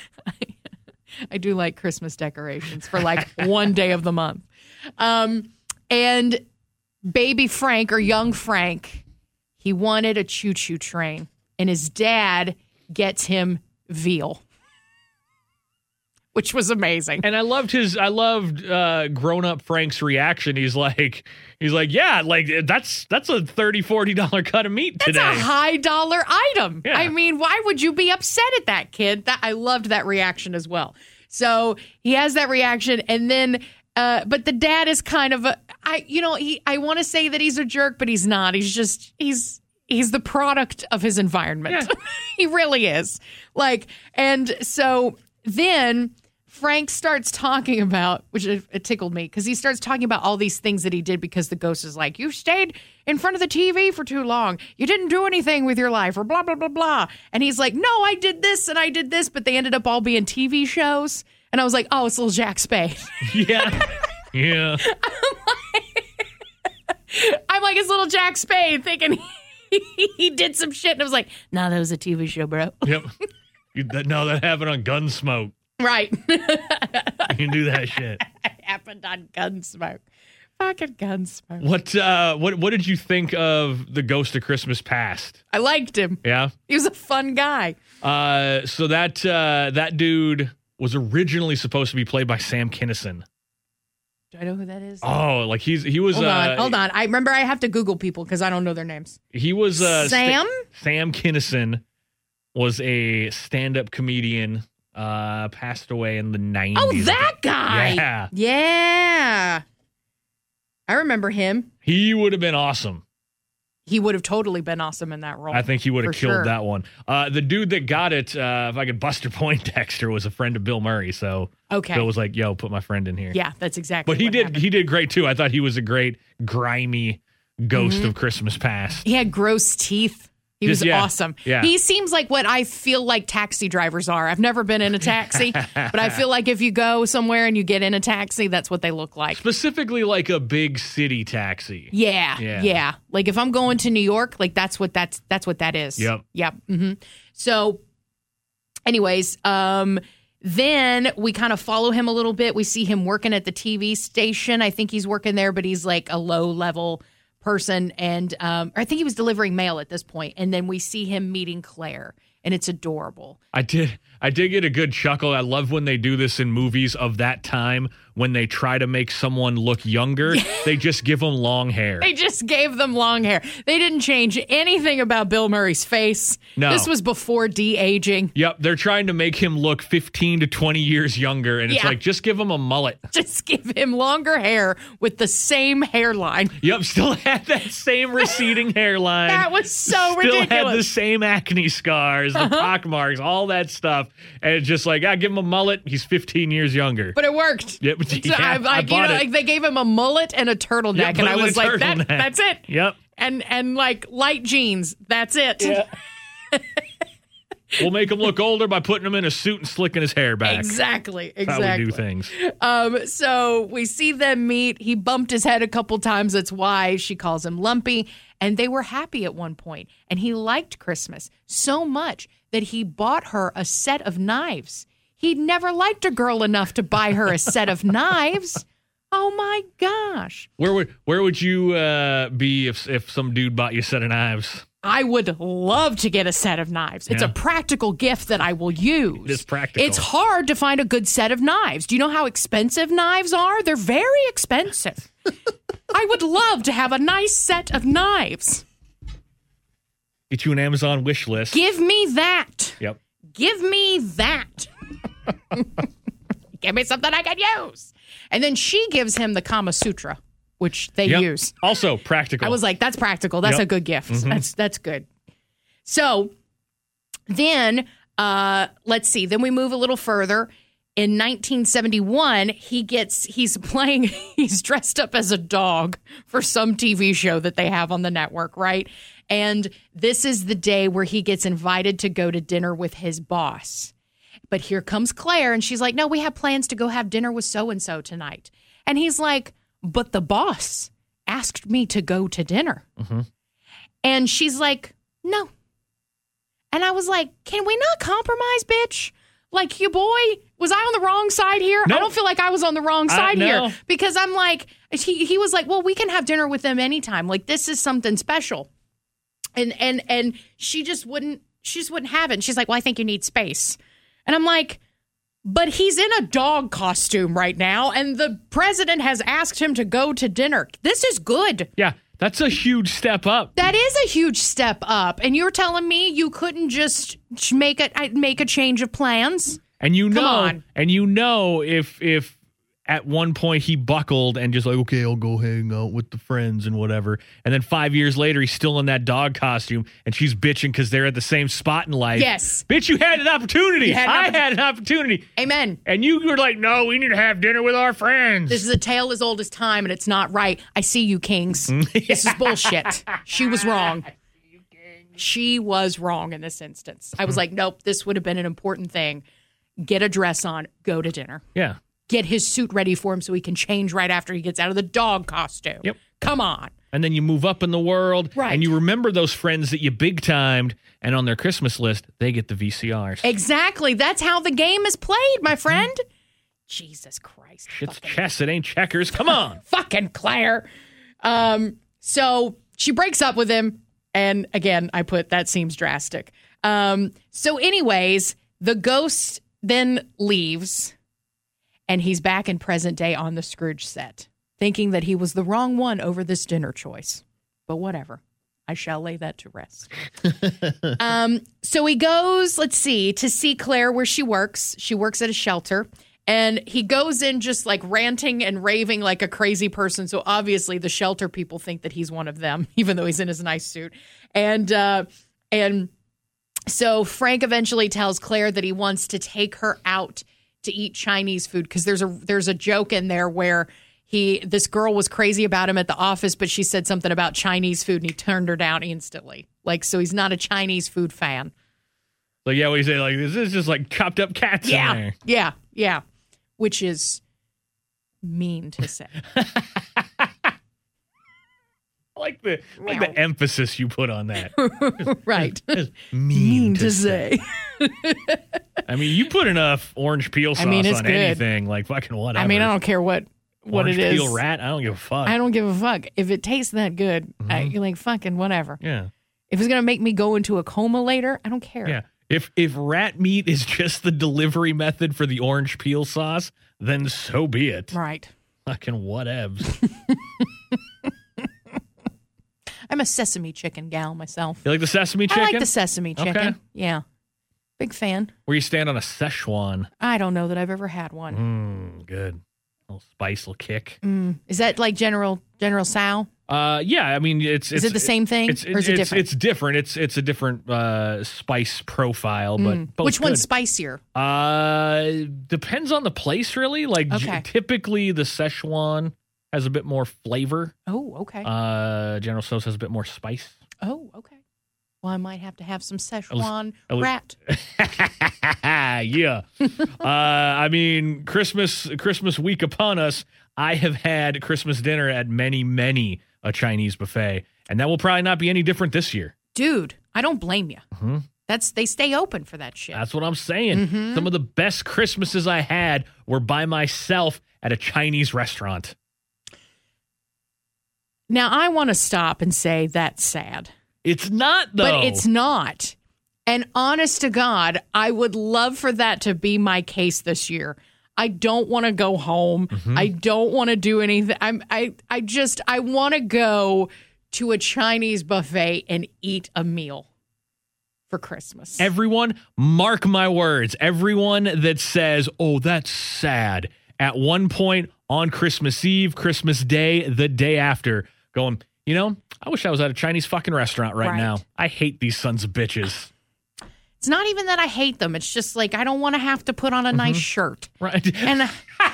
I do like Christmas decorations for like one day of the month. Um, and baby Frank or young Frank, he wanted a choo-choo train. And his dad gets him veal, which was amazing. And I loved his, I loved uh, grown-up Frank's reaction. He's like, he's like, yeah, like that's that's a thirty dollars, forty dollars cut of meat today. That's a high dollar item. Yeah. I mean, why would you be upset at that, kid? That, I loved that reaction as well. So he has that reaction, and then, uh, but the dad is kind of a, I, you know, he, I want to say that he's a jerk, but he's not. He's just, he's, he's the product of his environment. Yeah. He really is. Like, and so then Frank starts talking about, which it, it tickled me, because he starts talking about all these things that he did because the ghost is like, you stayed in front of the T V for too long. You didn't do anything with your life, or blah, blah, blah, blah. And he's like, no, I did this and I did this, but they ended up all being T V shows. And I was like, oh, it's little Jack Spade. Yeah. Yeah. I'm like, it's little Jack Spade thinking he, he did some shit. And I was like, no, that was a T V show, bro. Yep. You, that, no, that happened on Gunsmoke. Right. You can do that shit. It happened on Gunsmoke. Fucking Gunsmoke. What uh what what did you think of the Ghost of Christmas Past? I liked him. Yeah. He was a fun guy. Uh so that uh that dude was originally supposed to be played by Sam Kinison. Do I know who that is? Oh, like he's he was hold uh on, hold on. I remember I have to Google people because I don't know their names. He was uh Sam? sta- Sam Kinison was a stand-up comedian, uh passed away in the nineties. Oh, that guy. Yeah. Yeah. I remember him. He would have been awesome. He would have totally been awesome in that role. I think he would have For killed sure. that one. Uh, the dude that got it, uh, if I could Buster Poindexter, was a friend of Bill Murray. So Okay. Bill was like, yo, put my friend in here. Yeah, that's exactly But he what did happened. he did great too. I thought he was a great, grimy ghost Mm-hmm. of Christmas Past. He had gross teeth. He Just- was yeah, awesome. yeah. He seems like what I feel like taxi drivers are. I've never been in a taxi, but I feel like if you go somewhere and you get in a taxi, that's what they look like. Specifically like a big city taxi. Yeah, Yeah. yeah, Like if I'm going to New York, like that's what that's that's what that is. Yep. Yep. hmm So, anyways, um, then we kind of follow him a little bit. We see him working at the T V station. I think he's working there, but he's like a low level person, and um, or I think he was delivering mail at this point. And then we see him meeting Claire, and it's adorable. I did I did get a good chuckle. I love when they do this in movies of that time when they try to make someone look younger. They just give them long hair. They just gave them long hair. They didn't change anything about Bill Murray's face. No. This was before de-aging. Yep, they're trying to make him look fifteen to twenty years younger, and it's Yeah. like, just give him a mullet. Just give him longer hair with the same hairline. Yep, still had that same receding hairline. That was so Still had the ridiculous. same acne scars, the pock marks, all that stuff. And it's just like, ah, give him a mullet. He's fifteen years younger. But it worked. Yep, So yeah, I, I like, you bought know, it. like they gave him a mullet and a turtleneck, Yep, and I put him in was a like, that, turtleneck. that's it. Yep. And and like light jeans, that's it. Yeah. We'll make him look older by putting him in a suit and slicking his hair back. Exactly. That's how Exactly. we do things. Um, so we see them meet. He bumped his head a couple times. That's why she calls him Lumpy. And they were happy at one point. And he liked Christmas so much that he bought her a set of knives. He'd never liked a girl enough to buy her a set of knives. Oh my gosh. Where would where would you uh, be if if some dude bought you a set of knives? I would love to get a set of knives. It's Yeah. a practical gift that I will use. It is practical. It's hard to find a good set of knives. Do you know how expensive knives are? They're very expensive. I would love to have a nice set of knives. Get you an Amazon wish list. Give me that. Yep. Give me that. Give me something I can use. And then she gives him the Kama Sutra, which they Yep. use. Also practical. I was like, that's practical. That's Yep. a good gift. Mhm. That's that's good. So then uh let's see. Then we move a little further. In nineteen seventy-one, he gets he's playing he's dressed up as a dog for some T V show that they have on the network, right? And this is the day where he gets invited to go to dinner with his boss. But here comes Claire, and she's like, no, we have plans to go have dinner with so-and-so tonight. And he's like, but the boss asked me to go to dinner. Mhm. And she's like, no. And I was like, can we not compromise, bitch? Like, you boy, was I on the wrong side here? Nope. I don't feel like I was on the wrong I- side no. here. Because I'm like, he, he was like, well, we can have dinner with them anytime. Like, this is something special. And and and she just wouldn't, she just wouldn't have it. And she's like, well, I think you need space. And I'm like, But he's in a dog costume right now, and the president has asked him to go to dinner. This is good. Yeah, that's a huge step up. That is a huge step up. And you're telling me you couldn't just make a make a change of plans? And you Come know, on. and you know, if if at one point he buckled and just like, okay, I'll go hang out with the friends and whatever, and then five years later he's still in that dog costume, and she's bitching because they're at the same spot in life. Yes. Bitch, you had an opportunity. had an I oppor- had an opportunity. Amen. And you were like, no, we need to have dinner with our friends. This is a tale as old as time, and it's not right. I see you, Kings. This is bullshit. She was wrong. She was wrong in this instance. I was like, nope, this would have been an important thing. Get a dress on, go to dinner. Yeah. Get his suit ready for him so he can change right after he gets out of the dog costume. Yep. Come on. And then you move up in the world, Right. and you remember those friends that you big-timed, and on their Christmas list, they get the V C Rs. Exactly. That's how the game is played, my friend. Jesus Christ. Shit's Fucking, chess, it ain't checkers. Come on. fucking Claire. Um, so she breaks up with him. And again, I put that seems drastic. Um, so anyways, the ghost then leaves, and he's back in present day on the Scrooge set, thinking that he was the wrong one over this dinner choice. But whatever. I shall lay that to rest. um, so he goes, let's see, to see Claire where she works. She works at a shelter. And he goes in just like ranting and raving like a crazy person. So obviously the shelter people think that he's one of them, even though he's in his nice suit. And uh, and so Frank eventually tells Claire that he wants to take her out to eat Chinese food, because there's a there's a joke in there where he this girl was crazy about him at the office, but she said something about Chinese food and he turned her down instantly. Like, so he's not a Chinese food fan. Like, yeah, what do you say? Like, this is just like chopped up cats Yeah, in there. yeah, yeah. Which is mean to say. I like the like the emphasis you put on that. Right. Just mean, to, say. say. I mean, you put enough orange peel sauce I mean, it's on good. anything, like fucking whatever. I mean, I don't care what, what orange it is. peel rat, I don't give a fuck. I don't give a fuck. If it tastes that good, I, Mm-hmm. you're like, fucking whatever. Yeah. If it's going to make me go into a coma later, I don't care. Yeah. If if rat meat is just the delivery method for the orange peel sauce, then so be it. Right. Fucking whatevs. I'm a sesame chicken gal myself. You like the sesame chicken? I like the sesame chicken. Okay. Yeah. Big fan. Where you stand on a Szechuan. I don't know that I've ever had one. Mmm, good. A little spice, little kick. Mm. Is that like General General Tso? Uh, yeah, I mean, it's, it's Is it the same thing, It's, or is it it's, different? It's different. It's it's a different uh, spice profile, but Mm. both Which one's good. spicier? Uh, depends on the place, really. Like g- Okay. typically, the Szechuan has a bit more flavor. Oh, okay. Uh, General Tso's has a bit more spice. oh, okay. Well, I might have to have some Szechuan a li- rat. Yeah. uh, I mean, Christmas Christmas week upon us. I have had Christmas dinner at many, many a Chinese buffet, and that will probably not be any different this year. Dude, I don't blame you. Mm-hmm. That's they stay open for that shit. That's what I'm saying. Mm-hmm. Some of the best Christmases I had were by myself at a Chinese restaurant. Now, I want to stop and say that's sad. It's not, though. But it's not. And honest to God, I would love for that to be my case this year. I don't want to go home. Mm-hmm. I don't want to do anything. I'm I I just I want to go to a Chinese buffet and eat a meal for Christmas. Everyone, mark my words. Everyone that says, "Oh, that's sad," at one point on Christmas Eve, Christmas Day, the day after, going, you know, I wish I was at a Chinese fucking restaurant right, Right. now. I hate these sons of bitches. It's not even that I hate them. It's just like I don't want to have to put on a nice shirt. Right? And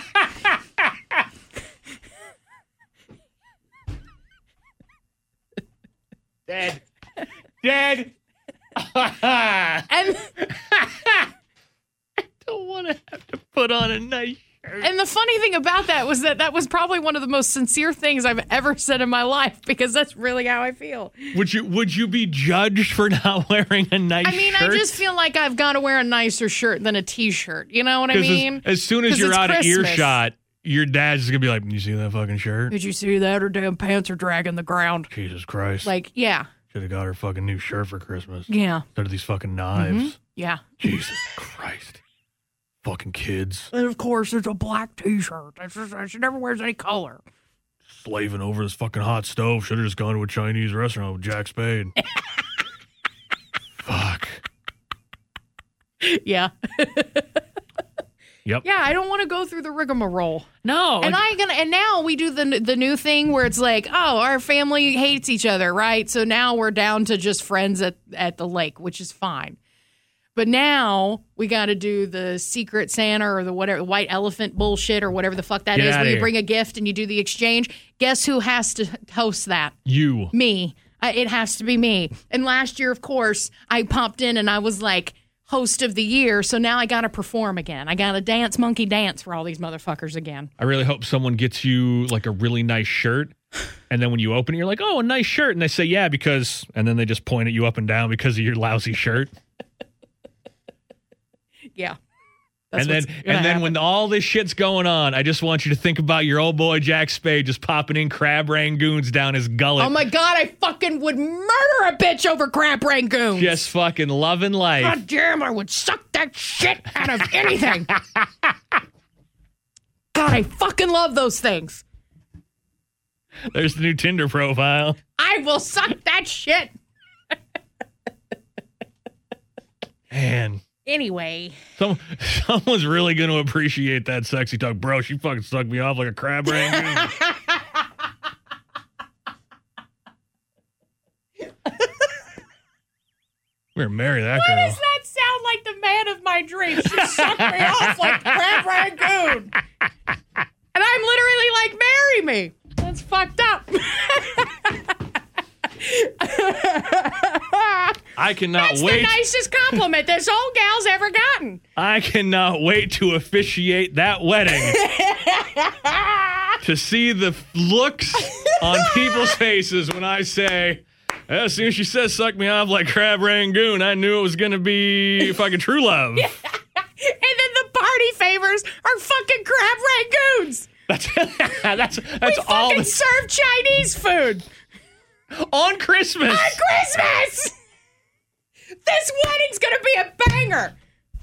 Dead. Dead. and Don't want to have to put on a nice shirt. And the funny thing about that was that that was probably one of the most sincere things I've ever said in my life, because that's really how I feel. Would you would you be judged for not wearing a nice I mean, shirt? I just feel like I've got to wear a nicer shirt than a t-shirt. You know what I 'Cause as- mean? as, soon as 'Cause you're it's out Christmas. of earshot, your dad's just gonna be like, "You see that fucking shirt? Did you see that? Her damn pants are dragging the ground. Jesus Christ! Like, yeah, should have got her fucking new shirt for Christmas yeah, instead of these fucking knives. yeah. Jesus Christ! Fucking kids. And of course, it's a black T-shirt. That's just, she never wears any color. Slaving over this fucking hot stove. Should have just gone to a Chinese restaurant with Jack Spade. Fuck. Yeah. Yep. Yeah, I don't want to go through the rigmarole. No. And I gonna and now we do the the new thing where it's like, oh, our family hates each other, right? So now we're down to just friends at, at the lake, which is fine. But now we got to do the Secret Santa or the whatever white elephant bullshit or whatever the fuck that Get is, outta where you here. bring a gift and you do the exchange. Guess who has to host that? You. Me. Uh, it has to be me. And last year, of course, I popped in and I was like host of the year. So now I got to perform again. I got to dance monkey dance for all these motherfuckers again. I really hope someone gets you like a really nice shirt. And then when you open it, you're like, oh, a nice shirt. And they say, yeah, because, and then they just point at you up and down because of your lousy shirt. Yeah. And then, and then when all this shit's going on, I just want you to think about your old boy Jack Spade just popping in crab rangoons down his gullet. Oh my God, I fucking would murder a bitch over crab rangoons. Just fucking loving life. God damn, I would suck that shit out of anything. God, I fucking love those things. There's the new Tinder profile. I will suck that shit. Man. Anyway. Some, someone's really going to appreciate that sexy talk. Bro, she fucking sucked me off like a crab rangoon. We're gonna marry that Why girl. does that sound like the man of my dreams? She sucked me off like crab rangoon. And I'm literally like, marry me. That's fucked up. I cannot That's wait. the nicest compliment this old gal's ever gotten. I cannot wait to officiate that wedding. To see the looks on people's faces when I say, as soon as she says suck me off like crab rangoon, I knew it was going to be fucking true love. And then the party favors are fucking crab rangoons. That's that's that's We all. fucking The, serve Chinese food on Christmas. on Christmas. This wedding's gonna be a banger.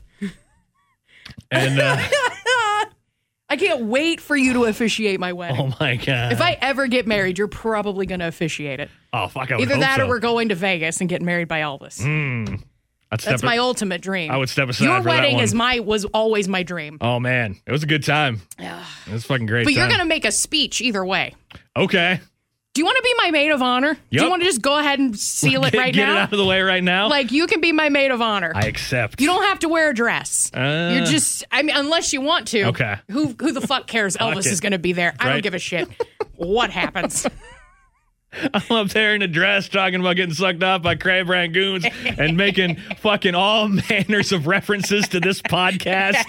And uh, I can't wait for you to officiate my wedding. oh my god! If I ever get married, you're probably gonna officiate it. oh fuck, I would Either hope that so. or we're going to Vegas and getting married by Elvis. Mm, I'd step That's it- my ultimate dream. I would step aside Your for that wedding one. is my was always my dream. Oh man, it was a good time. It was a fucking great. But you're time. gonna make a speech either way. okay. Do you want to be my maid of honor? Do Yep. you want to just go ahead and seal it Get, right get now? it out of the way right now. Like, you can be my maid of honor. I accept. You don't have to wear a dress. Uh, You're just, I mean, unless you want to. Okay. Who who the fuck cares? Elvis it. is going to be there. I Right. don't give a shit what happens. I'm up there in a dress talking about getting sucked off by crab rangoons and making fucking all manners of references to this podcast.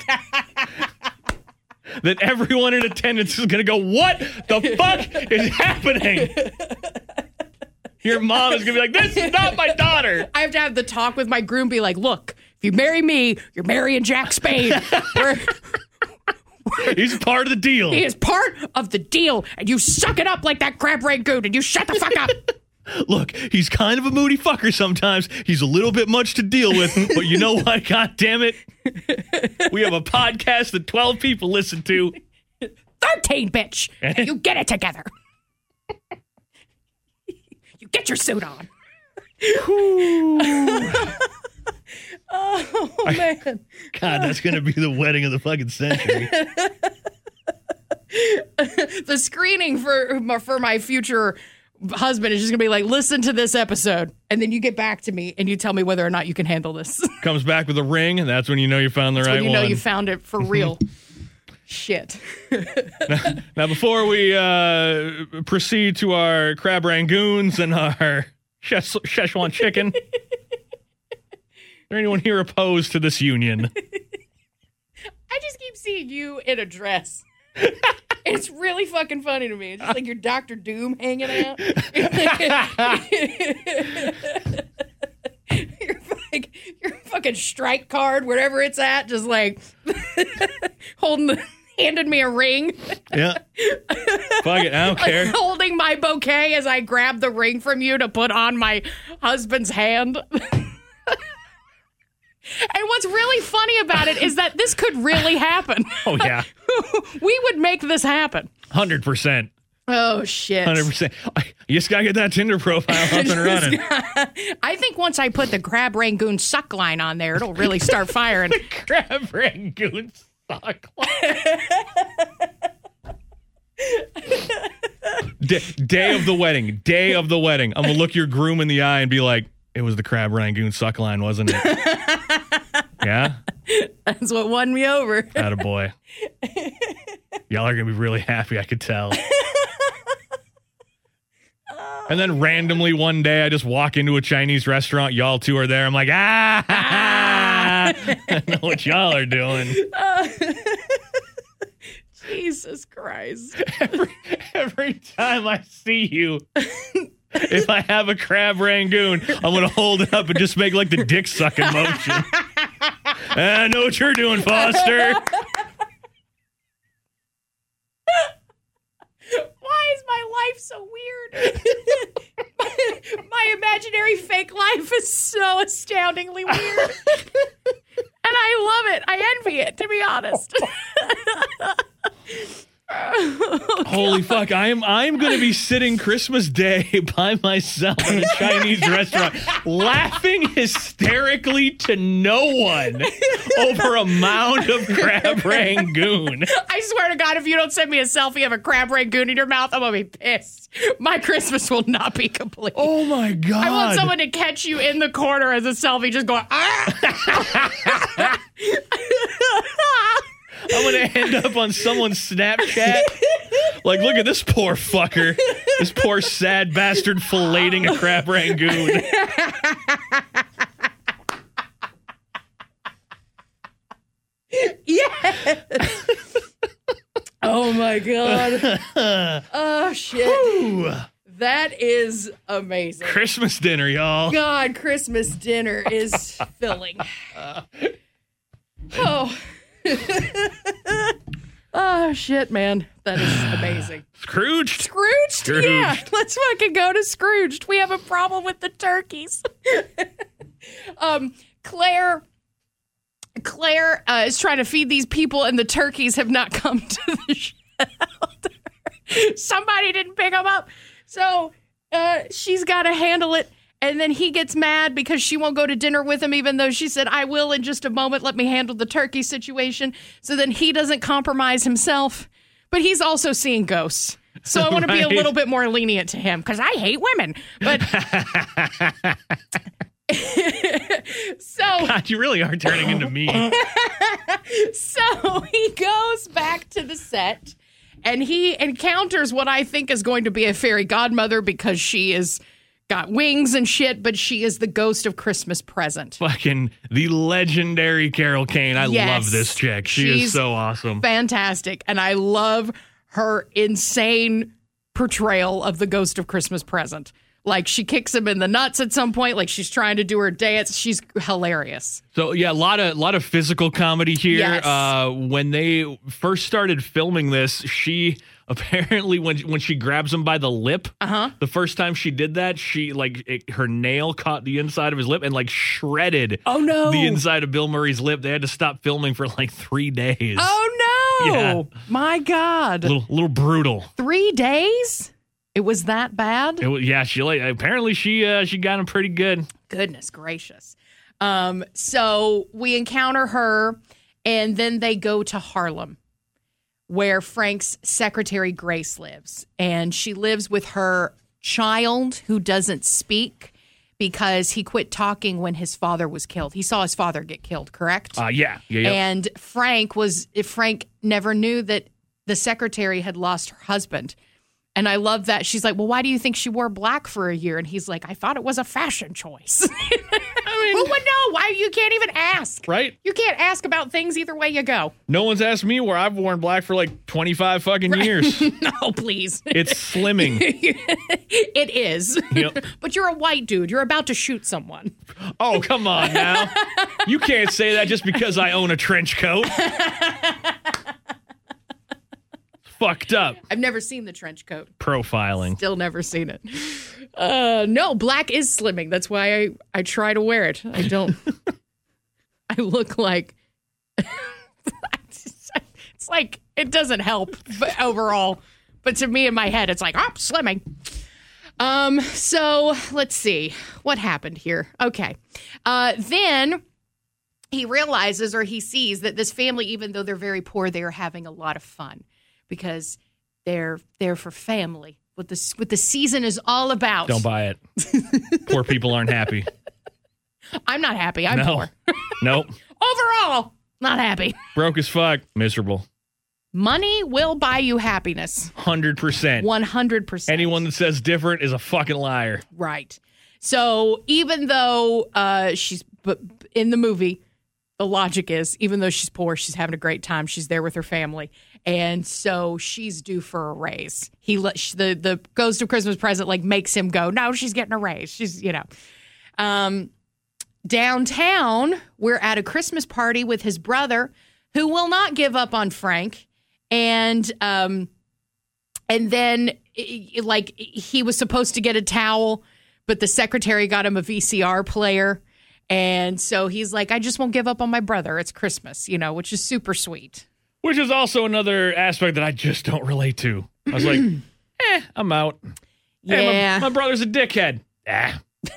That everyone in attendance is going to go, what the fuck is happening? Your mom is going to be like, this is not my daughter. I have to have the talk with my groom, be like, look, if you marry me, you're marrying Jack Spade. We're, He's part of the deal. he is part of the deal, and you suck it up like that crab rangoon, and you shut the fuck up. Look, he's kind of a moody fucker sometimes. He's a little bit much to deal with, but you know what? God damn it. We have a podcast that twelve people listen to. thirteen, bitch. You get it together. You get your suit on. Oh, man. God, that's going to be the wedding of the fucking century. The screening for for my future husband is just going to be like, listen to this episode, and then you get back to me, and you tell me whether or not you can handle this. Comes back with a ring, and that's when you know you found the That's right when you know one. you found it for real. Shit. Now, before we uh, proceed to our crab rangoons and our Szechuan Szechuan chicken, is there anyone here opposed to this union? I just keep seeing you in a dress. It's really fucking funny to me. It's just like your Doctor Doom hanging out. Your fucking, your fucking strike card, wherever it's at, just like holding the, handed me a ring. Yeah. Fuck it, I don't care. Like holding my bouquet as I grab the ring from you to put on my husband's hand. And what's really funny about it is that this could really happen. Oh, yeah. We would make this happen. one hundred percent. Oh, shit. one hundred percent. You just got to get that Tinder profile up and running. I think once I put the Crab Rangoon suck line on there, it'll really start firing. The Crab Rangoon suck line. Day, day of the wedding. Day of the wedding. I'm going to look your groom in the eye and be like, it was the Crab Rangoon suck line, wasn't it? Yeah? That's what won me over. Attaboy. Y'all are going to be really happy, I could tell. And then randomly one day I just walk into a Chinese restaurant. Y'all two are there. I'm like, ah, ah. I know what y'all are doing. Uh, Jesus Christ. Every, every time I see you, if I have a Crab Rangoon, I'm going to hold it up and just make like the dick sucking motion. I know what you're doing, Foster. Why is my life so weird? my, my imaginary fake life is so astoundingly weird. And I love it. I envy it, to be honest. Oh, holy fuck, I am I'm going to be sitting Christmas Day by myself in a Chinese restaurant laughing hysterically to no one over a mound of Crab Rangoon. I swear to God, if you don't send me a selfie of a Crab Rangoon in your mouth, I'm going to be pissed. My Christmas will not be complete. Oh my God. I want someone to catch you in the corner as a selfie just going, ah! I'm going to end up on someone's Snapchat. Like, look at this poor fucker. This poor sad bastard filleting a Crab Rangoon. Yes. Oh, my God. Oh, shit. Whew. That is amazing. Christmas dinner, y'all. God, Christmas dinner is filling. Oh. Oh, shit, man. That is amazing. Scrooged? Scrooged? Scrooged. Yeah. Let's fucking go to Scrooged. We have a problem with the turkeys. um, Claire... Claire uh, is trying to feed these people, and the turkeys have not come to the shelter. Somebody didn't pick them up. So uh, she's got to handle it. And then he gets mad because she won't go to dinner with him, even though she said, I will in just a moment. Let me handle the turkey situation. So then he doesn't compromise himself. But he's also seeing ghosts. So I want to be a little bit more lenient to him because I hate women. But so God, you really are turning into me. So he goes back to the set and he encounters what I think is going to be a fairy godmother because she is got wings and shit, but she is the ghost of Christmas Present. Fucking the legendary Carol Kane. I Yes. love this chick. She She's is so awesome. Fantastic. And I love her insane portrayal of the ghost of Christmas Present. Like, she kicks him in the nuts at some point. Like, she's trying to do her dance. She's hilarious. So, yeah, a lot of lot of physical comedy here. Yes. Uh, when they first started filming this, she apparently, when when she grabs him by the lip, Uh-huh. the first time she did that, she, like, it, her nail caught the inside of his lip and, like, shredded Oh, no. the inside of Bill Murray's lip. They had to stop filming for, like, three days. Oh, no. Yeah. My God. A little, little brutal. Three days? It was that bad? It was, yeah, she like apparently she uh, she got him pretty good. Goodness gracious. Um, so we encounter her, and then they go to Harlem, where Frank's secretary Grace lives. And she lives with her child who doesn't speak because he quit talking when his father was killed. He saw his father get killed, correct? Uh, yeah, yeah, yeah. And Frank was Frank never knew that the secretary had lost her husband. And I love that. She's like, well, why do you think she wore black for a year? And he's like, I thought it was a fashion choice. I mean, who would know? Why? You can't even ask. Right? You can't ask about things either way you go. No one's asked me where I've worn black for like twenty-five fucking years. No, please. It's slimming. It is. Yep. But you're a white dude. You're about to shoot someone. Oh, come on now. You can't say that just because I own a trench coat. Fucked up. I've never seen the trench coat. Profiling. Still never seen it. Uh, no, black is slimming. That's why I, I try to wear it. I don't. I look like it's like it doesn't help but overall. But to me in my head, it's like, oh, slimming. Um, so let's see what happened here. Okay. Uh, then he realizes or he sees that this family, even though they're very poor, they are having a lot of fun because they're there for family. What the, what the season is all about. Don't buy it. Poor people aren't happy. I'm not happy. I'm no. poor. Nope. Overall, not happy. Broke as fuck. Miserable. Money will buy you happiness. one hundred percent. one hundred percent. Anyone that says different is a fucking liar. Right. So even though uh, she's but in the movie, the logic is even though she's poor, she's having a great time. She's there with her family. And so she's due for a raise. He let the the Ghost of Christmas Present like makes him go, no, she's getting a raise. She's, you know. Um, downtown, we're at a Christmas party with his brother who will not give up on Frank. And um, and then like he was supposed to get a towel, but the secretary got him a V C R player. And so he's like, I just won't give up on my brother. It's Christmas, you know, which is super sweet. Which is also another aspect that I just don't relate to. I was like, eh, I'm out. Yeah. Hey, my, my brother's a dickhead. Ah.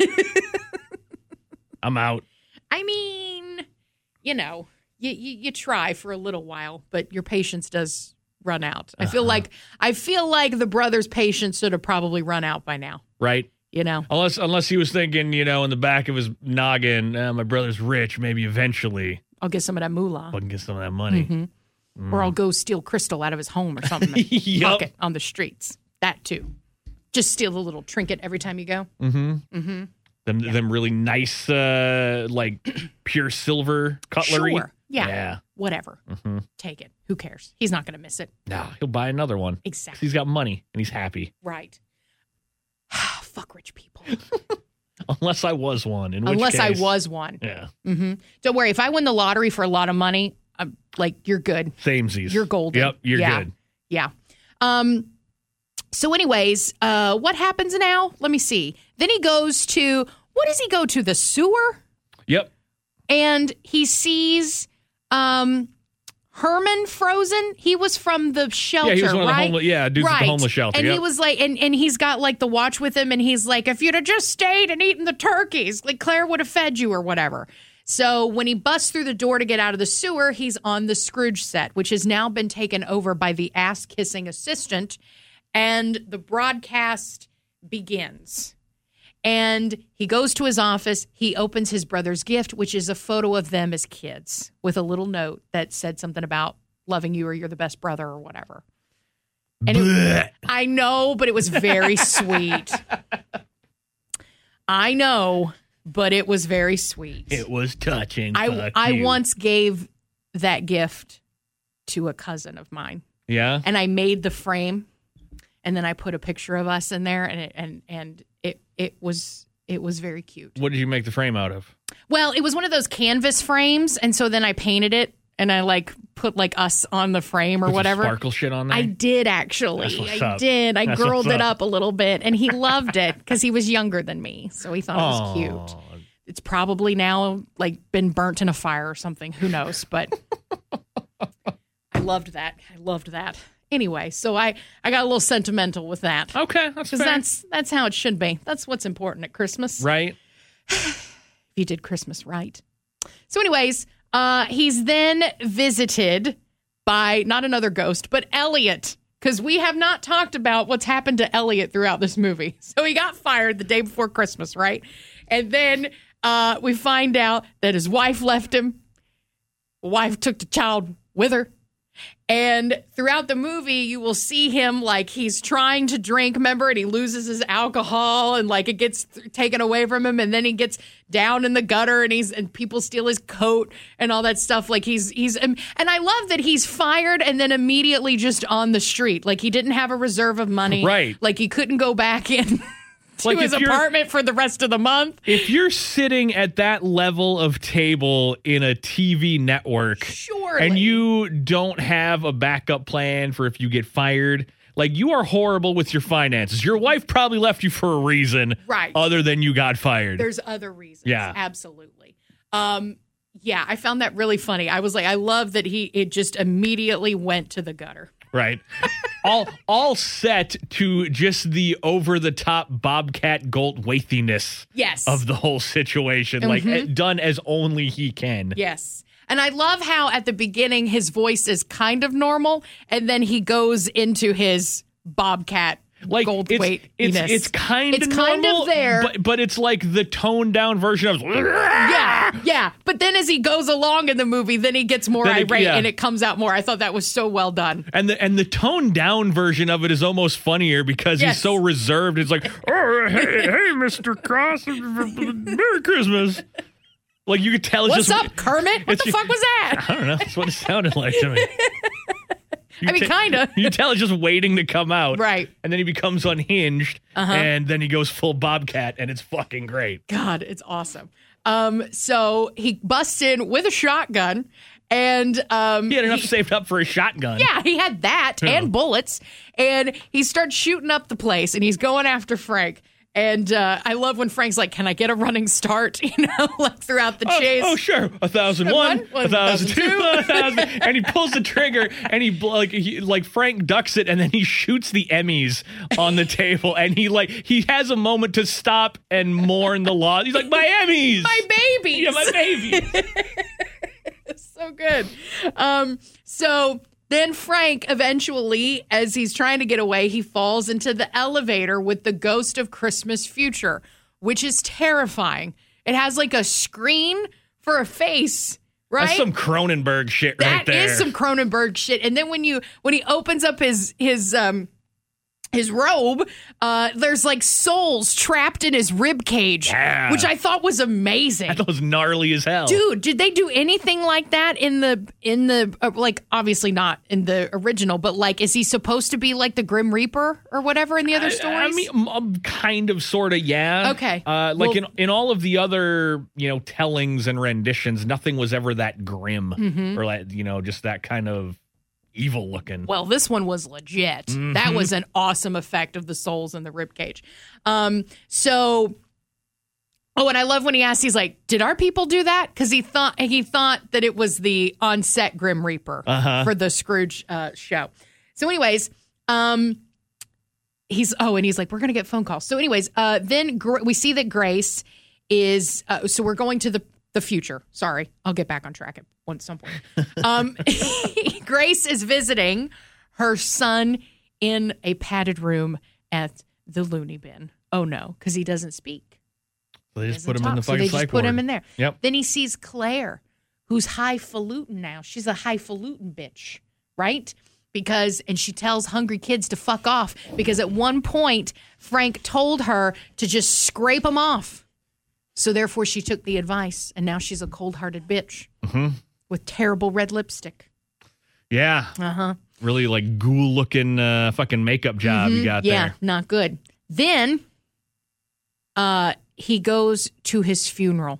I'm out. I mean, you know, you, you you try for a little while, but your patience does run out. I feel uh-huh. like I feel like the brother's patience should have probably run out by now. Right. You know, unless unless he was thinking, you know, in the back of his noggin, uh, my brother's rich. Maybe eventually I'll get some of that moolah. I can get some of that money. Mm-hmm. Mm. Or I'll go steal crystal out of his home or something. And yep. Fuck it on the streets. That too. Just steal a little trinket every time you go. Mm-hmm. Mm-hmm. Them, yeah. them really nice, uh, like pure silver cutlery. Sure. Yeah. yeah. Whatever. Mm-hmm. Take it. Who cares? He's not going to miss it. No, he'll buy another one. Exactly. He's got money and he's happy. Right. Fuck rich people. Unless I was one. In Unless which case, I was one. Yeah. Mm-hmm. Don't worry. If I win the lottery for a lot of money, I'm like, you're good. Samesies. You're golden. Yep. You're yeah. good. Yeah. Um. So, anyways, uh, what happens now? Let me see. Then he goes to, what does he go to? The sewer? Yep. And he sees um, Herman frozen. He was from the shelter, yeah, he was one right? Of the homeless, yeah, dudes right. at the homeless shelter. And yep. he was like, and, and he's got like the watch with him, and he's like, if you'd have just stayed and eaten the turkeys, like Claire would have fed you or whatever. So when he busts through the door to get out of the sewer, he's on the Scrooge set, which has now been taken over by the ass-kissing assistant, and the broadcast begins. And he goes to his office. He opens his brother's gift, which is a photo of them as kids with a little note that said something about loving you or you're the best brother or whatever. And it, I know, but it was very sweet. I know, but it was very sweet. It was touching. I, I once gave that gift to a cousin of mine. Yeah. And I made the frame. And then I put a picture of us in there, and it, and and it it was it was very cute. What did you make the frame out of? Well, it was one of those canvas frames, and so then I painted it, and I like put like us on the frame or put whatever. Sparkle shit on there. I did actually. I up. did. I That's girled it up. up a little bit, and he loved it because he was younger than me, so he thought it was cute. It's probably now like been burnt in a fire or something. Who knows? But I loved that. I loved that. Anyway, so I, I got a little sentimental with that. Okay, that's fair. Because that's, that's how it should be. That's what's important at Christmas. Right. If you did Christmas right. So anyways, uh, he's then visited by not another ghost, but Elliot. Because we have not talked about what's happened to Elliot throughout this movie. So he got fired the day before Christmas, right? And then uh, we find out that his wife left him. Wife took the child with her. And throughout the movie, you will see him like he's trying to drink, remember, and he loses his alcohol and like it gets th- taken away from him. And then he gets down in the gutter and he's and people steal his coat and all that stuff. Like he's he's and I love that he's fired and then immediately just on the street. Like he didn't have a reserve of money. Right. Like he couldn't go back in. To like his apartment for the rest of the month. If you're sitting at that level of table in a T V network, Surely. and you don't have a backup plan for if you get fired, like you are horrible with your finances. Your wife probably left you for a reason, right? Other than you got fired. There's other reasons. Yeah, absolutely. Um, Yeah, I found that really funny. I was like, I love that he it just immediately went to the gutter. Right. all all set to just the over-the-top Bobcat Goldthwaithiness Yes. of the whole situation. Mm-hmm. Like, eh, done as only he can. Yes. And I love how at the beginning his voice is kind of normal, and then he goes into his Bobcat Like, Goldthwait. it's, it's, it's kind It's of kind of normal, there. But, but it's like the toned-down version of... Yeah, yeah. But then as he goes along in the movie, then he gets more Then it- irate yeah. and it comes out more. I thought that was so well done. And the and the toned down version of it is almost funnier because Yes. he's so reserved. It's like, oh, hey, hey, Mister Cross, Merry Christmas. Like you could tell it's What's just. up, Kermit? What it's the ju- fuck was that? I don't know. That's what it sounded like to me. You I mean, ta- kinda. You tell it's just waiting to come out. Right. And then he becomes unhinged. Uh-huh. And then he goes full Bobcat, and it's fucking great. God, it's awesome. Um, so he busts in with a shotgun, and um, He had enough saved up for a shotgun. yeah, he had that Yeah. and bullets, and he starts shooting up the place, and he's going after Frank. And uh, I love when Frank's like, "Can I get a running start?" You know, like throughout the Oh, chase. oh, sure, a thousand one, One, a thousand two, two. a thousand, and he pulls the trigger, and he bl- like he, like Frank ducks it, and then he shoots the Emmys on the table, and he like he has a moment to stop and mourn the loss. He's like, "My Emmys, My babies. yeah, my babies." So good. Um, so then Frank eventually, as he's trying to get away, he falls into the elevator with the ghost of Christmas Future, which is terrifying. It has like a screen for a face, right? That's some Cronenberg shit right That there. is some Cronenberg shit. And then when you when he opens up his his um his robe, uh, there's like souls trapped in his rib cage, Yeah. which I thought was amazing. That was gnarly as hell, Dude, did they do anything like that in the in the uh, like obviously not in the original, but like is he supposed to be like the Grim Reaper or whatever in the other stories? I mean, um, um, kind of, sort of, yeah. Okay. Uh, like Well- in in all of the other, you know, tellings and renditions, nothing was ever that grim Mm-hmm. or like, you know, just that kind of evil looking. Well, this one was legit. Mm-hmm. That was an awesome effect of the souls in the rib cage. Um, so, oh, and I love when he asks, he's like, "Did our people do that?" Because he thought he thought that it was the on-set Grim Reaper Uh-huh. for the Scrooge uh, show. So, anyways, um, he's oh, and he's like, "We're gonna get phone calls." So, anyways, uh, then Gr- we see that Grace is. Uh, so we're going to the the future. Sorry, I'll get back on track at one some point. Um, Grace is visiting her son in a padded room at the loony bin. Oh no, because he doesn't speak. So they just Doesn't put him in the talk. So fucking they just psych put him ward. in there. Yep. Then he sees Claire, who's highfalutin now. She's a highfalutin bitch, right? Because, and she tells hungry kids to fuck off because at one point, Frank told her to just scrape them off. So therefore, she took the advice, and now she's a cold-hearted bitch Mm-hmm. with terrible red lipstick. Yeah. Uh-huh. Really like ghoul looking uh, fucking makeup job you got Yeah, there. not good. Then uh, he goes to his funeral,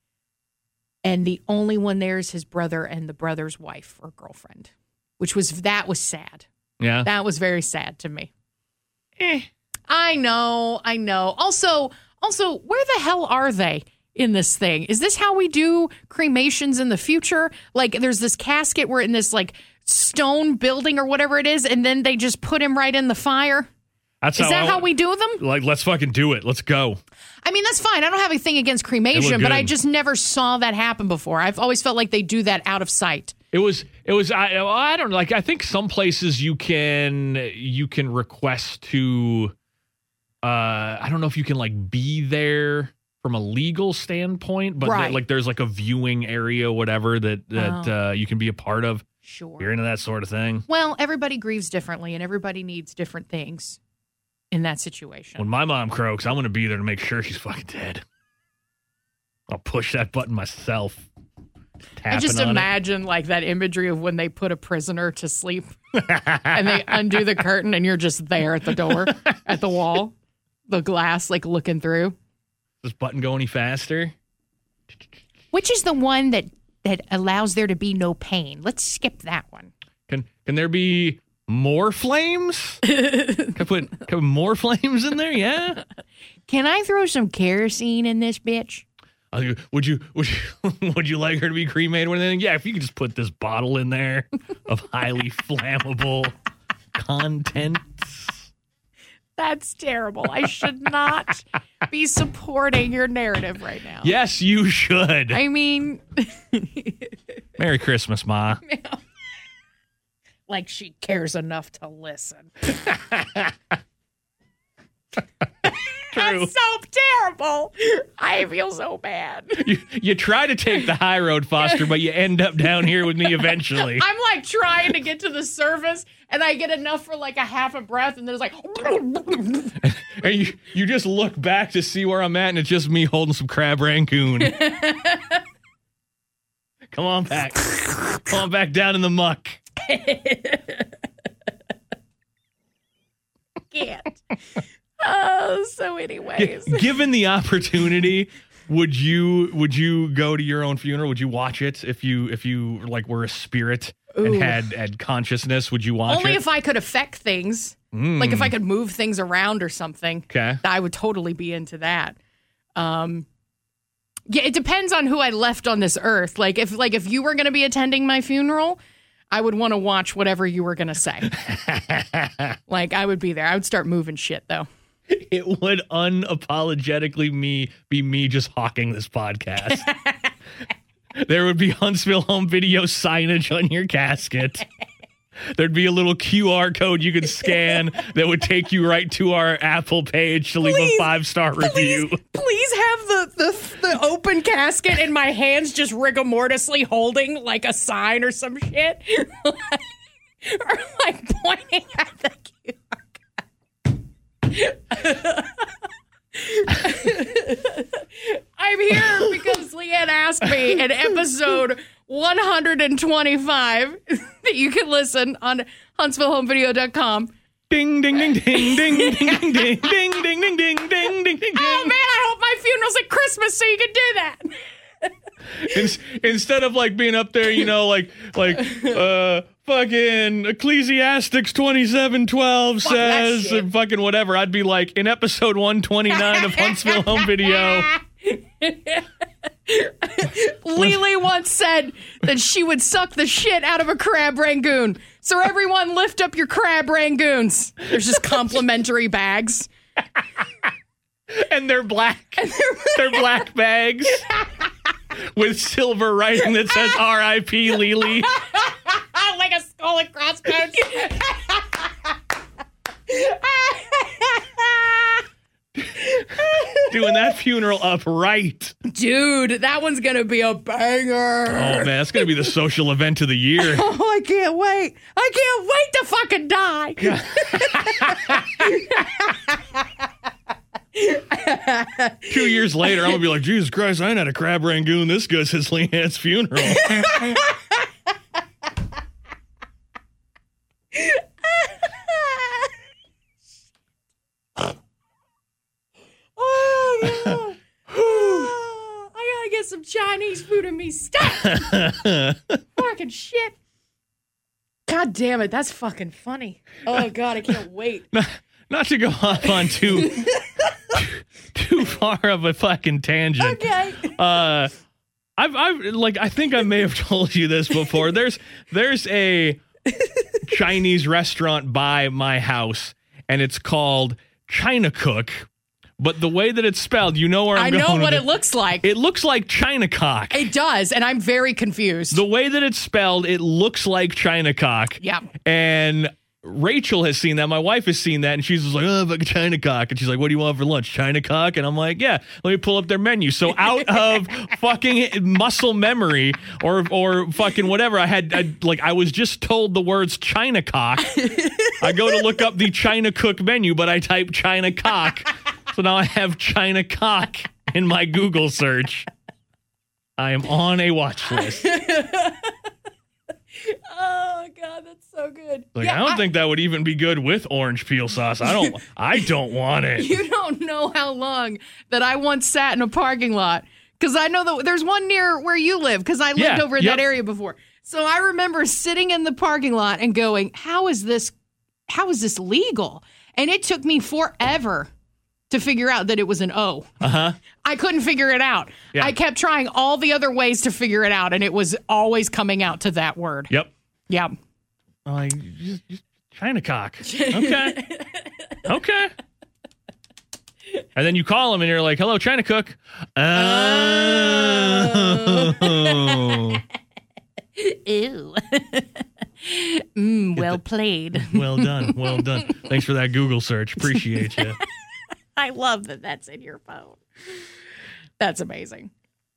and the only one there is his brother and the brother's wife or girlfriend, which was that was sad. Yeah. That was very sad to me. Eh. I know, I know. Also, also, where the hell are they in this thing? Is this how we do cremations in the future? Like, there's this casket where in this like stone building or whatever it is, and then they just put him right in the fire. That's Is that I- how we do them? Like, let's fucking do it. Let's go. I mean, that's fine. I don't have anything against cremation, looked but I good. just never saw that happen before. I've always felt like they do that out of sight. It was, it was, I, I don't know. Like, I think some places you can, you can request to, uh, I don't know if you can like be there from a legal standpoint, but Right. like there's like a viewing area, whatever that, that, Oh. uh, you can be a part of. Sure. You're into that sort of thing. Well, everybody grieves differently, and everybody needs different things in that situation. When my mom croaks, I'm going to be there to make sure she's fucking dead. I'll push that button myself. I just Tapping on it. imagine like that imagery of when they put a prisoner to sleep and they undo the curtain and you're just there at the door, at the wall, the glass, like looking through. This button go any faster? Which is the one that, that allows there to be no pain? Let's skip that one. Can can there be more flames? Can I put, can I put more flames in there? Yeah. Can I throw some kerosene in this bitch? I go, would you would you would you like her to be cremated or anything? Yeah, if you could just put this bottle in there of highly flammable contents. That's terrible. I should not be supporting your narrative right now. Yes, you should. I mean, Merry Christmas, Ma. Like she cares enough to listen. True. That's so terrible. I feel so bad. You, you try to take the high road, Foster, but you end up down here with me eventually. I'm like trying to get to the surface, and I get enough for like a half a breath, and there's like. And you, you just look back to see where I'm at, and it's just me holding some crab rangoon. Come on back. Come on back down in the muck. Can't. Oh, so anyways. G- given the opportunity, would you would you go to your own funeral? Would you watch it if you if you like were a spirit Ooh. and had had consciousness? Would you watch Only it? if I could affect things. Mm. Like if I could move things around or something. Okay. I would totally be into that. Um Yeah, it depends on who I left on this earth. Like if like if you were going to be attending my funeral, I would want to watch whatever you were going to say. Like I would be there. I would start moving shit though. It would unapologetically me be me just hawking this podcast. There would be Huntsville Home Video signage on your casket. There'd be a little Q R code you could scan that would take you right to our Apple page to leave Please, a five-star review. Please, please have the, the the open casket and my hands just rigor mortisly holding like a sign or some shit. Or like pointing at the Q R I'm here because Leanne asked me in episode one hundred twenty-five that you can listen on huntsville home video dot com. Ding, ding, ding, ding, ding, ding, ding, ding, ding, ding, ding, ding, ding, ding, ding. Oh man, I hope my funeral's at Christmas so you can do that. In- instead of like being up there, you know, like like uh fucking Ecclesiastics twenty-seven twelve Fuck that says shit. and fucking whatever. I'd be like in episode one twenty-nine of Huntsville Home Video. Lily once said that she would suck the shit out of a crab rangoon. So everyone lift up your crab rangoons. There's just complimentary bags. And they're black. They're black bags with silver writing that says R I P Lily. Like a skull and crossbones. Doing that funeral up right. Dude, that one's gonna be a banger. Oh man, that's gonna be the social event of the year. Oh, I can't wait. I can't wait to fucking die. Two years later, I'm gonna be like, Jesus Christ, I ain't had a crab rangoon this good since Leanne's funeral. Oh, yeah. Oh, I gotta get some Chinese food in me. Stop. Fucking shit. God damn it. That's fucking funny. Oh, God. I can't wait. not, not to go off on too, too too far of a fucking tangent. Okay. Uh, I've I've like I think I may have told you this before. There's there's a Chinese restaurant by my house, and it's called China Cook. But the way that it's spelled, you know where I'm I going. know what with it looks like. It looks like China Cock. It does, and I'm very confused. The way that it's spelled, it looks like China Cock. Yeah. And Rachel has seen that. My wife has seen that, and she's just like, oh, fucking China Cock. And she's like, what do you want for lunch? China Cock? And I'm like, yeah, let me pull up their menu. So out of fucking muscle memory or or fucking whatever, I had, I, like, I was just told the words China Cock. I go to look up the China Cook menu, but I type China Cock. So now I have China Cock in my Google search. I am on a watch list. Oh, God, that's so good. Like, Yeah, I don't I- think that would even be good with orange peel sauce. I don't I don't want it. You don't know how long that I once sat in a parking lot because I know that there's one near where you live because I lived Yeah, over in yep. that area before. So I remember sitting in the parking lot and going, how is this, how is this legal? And it took me forever to figure out that it was an O. Uh-huh. I couldn't figure it out. Yeah. I kept trying all the other ways to figure it out, and it was always coming out to that word. Yep. Yeah. Uh, just, just China cock. Okay. Okay. And then you call him and you're like, hello, China cook. Oh. Ew. mm, well played. Well done. Well done. Thanks for that Google search. Appreciate you. I love that that's in your phone. That's amazing.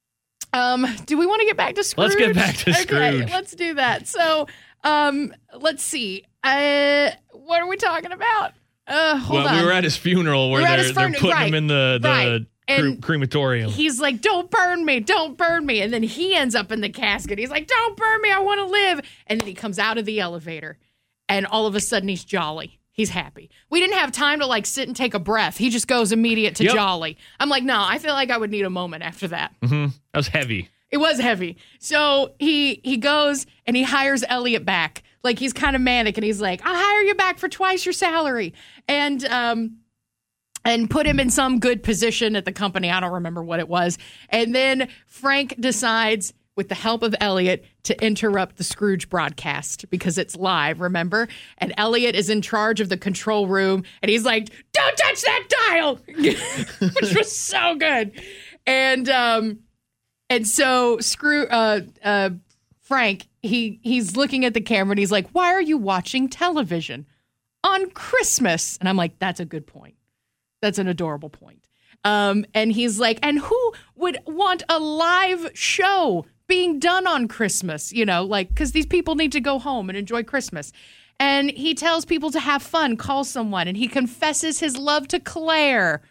Um, do we want to get back to Scrooge? Let's get back to Okay, Scrooge. let's do that. So, um, let's see. Uh, what are we talking about? Uh, hold well, on. we were at his funeral where We were at they're, his they're fun- putting right, him in the, the right. cre- And crematorium. He's like, don't burn me, don't burn me. And then he ends up in the casket. He's like, don't burn me, I want to live. And then he comes out of the elevator, and all of a sudden he's jolly. He's happy. We didn't have time to like sit and take a breath. He just goes immediate to Yep. jolly. I'm like, no, I feel like I would need a moment after that. Mm-hmm. That was heavy. It was heavy. So he he goes and he hires Elliot back. Like he's kind of manic, and he's like, I'll hire you back for twice your salary. And um and put him in some good position at the company. I don't remember what it was. And then Frank decides, with the help of Elliot, to interrupt the Scrooge broadcast because it's live, remember? And Elliot is in charge of the control room, and he's like, don't touch that dial, which was so good. And um, and so Scroo uh, uh, Frank, he he's looking at the camera, and he's like, why are you watching television on Christmas? And I'm like, that's a good point. That's an adorable point. Um, and he's like, and who would want a live show being done on Christmas? You know, like, because these people need to go home and enjoy Christmas. And he tells people to have fun, call someone, and he confesses his love to Claire.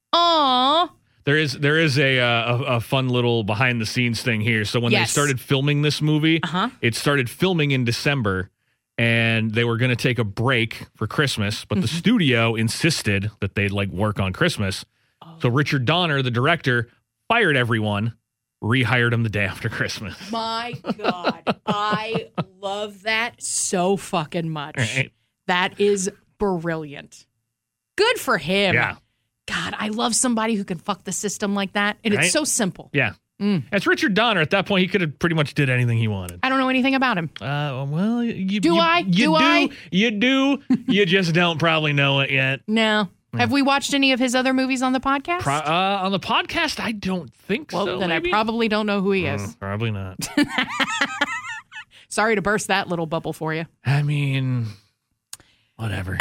Aww. There is there is a, uh, a a fun little behind the scenes thing here. So when Yes. they started filming this movie, Uh-huh. it started filming in December, and they were going to take a break for Christmas, but the Mm-hmm. studio insisted that they'd like work on Christmas. Oh. So Richard Donner, the director, fired everyone, rehired him the day after Christmas. My God. I love that so fucking much. Right. That is brilliant. Good for him. Yeah. God, I love somebody who can fuck the system like that. And Right? it's so simple. Yeah. It's Richard Donner. At that point, he could have pretty much did anything he wanted. I don't know anything about him. Uh, well, you Do you, I? You Do I? You do. You just don't probably know it yet. No. Have we watched any of his other movies on the podcast? Pro- uh, on the podcast, I don't think well, so. then maybe? I probably don't know who he is. Mm, probably not. Sorry to burst that little bubble for you. I mean, whatever.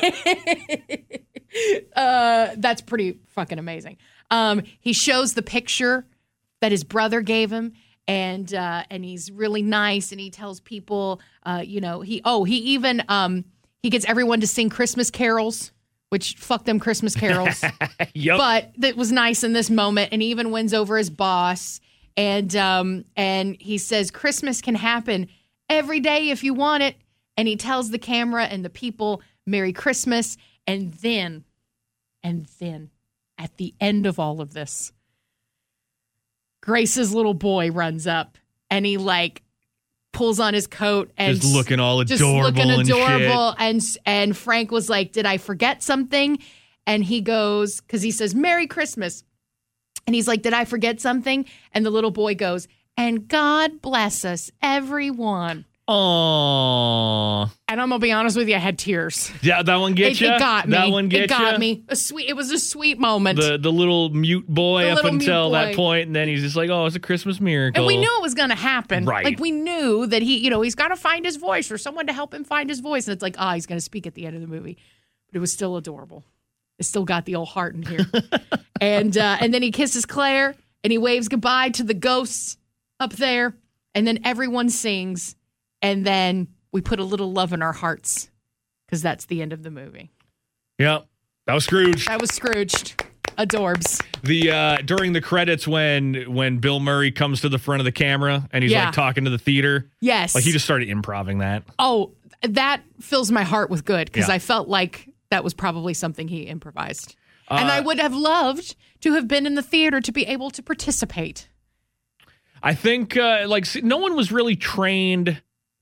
Uh, that's pretty fucking amazing. Um, he shows the picture that his brother gave him, and uh, and he's really nice, and he tells people, uh, you know, he oh he even um he gets everyone to sing Christmas carols, which fuck them Christmas carols. Yep. But that was nice in this moment, and he even wins over his boss, and um and he says Christmas can happen every day if you want it, and he tells the camera and the people Merry Christmas. And then, and then, at the end of all of this, Grace's little boy runs up, and he like pulls on his coat and Just looking all just adorable looking and adorable. And and Frank was like, "Did I forget something?" And he goes, because he says Merry Christmas, and he's like, "Did I forget something?" And the little boy goes, "And God bless us, everyone." Aww. And I'm gonna be honest with you, I had tears. Yeah, that one It, get you. it got me. That one get it got ya? me. A sweet. It was a sweet moment. The the little mute boy The up little mute until that boy. point, and then he's just like, "Oh, it's a Christmas miracle." and we knew it was going to happen. Right. Like we knew that he, you know, he's got to find his voice or someone to help him find his voice. And it's like, ah, he's going to speak at the end of the movie. But it was still adorable. It still got the old heart in here. and uh, and then he kisses Claire and he waves goodbye to the ghosts up there. And then everyone sings. And then we put a little love in our hearts because that's the end of the movie. Yeah, that was Scrooge. That was Scrooged. Adorbs. The uh, during the credits when when Bill Murray comes to the front of the camera and he's Yeah. like talking to the theater. Yes. Like he just started improving that. Oh, that fills my heart with good because Yeah. I felt like that was probably something he improvised. and Uh, I would have loved to have been in the theater to be able to participate. I think uh, like see, no one was really trained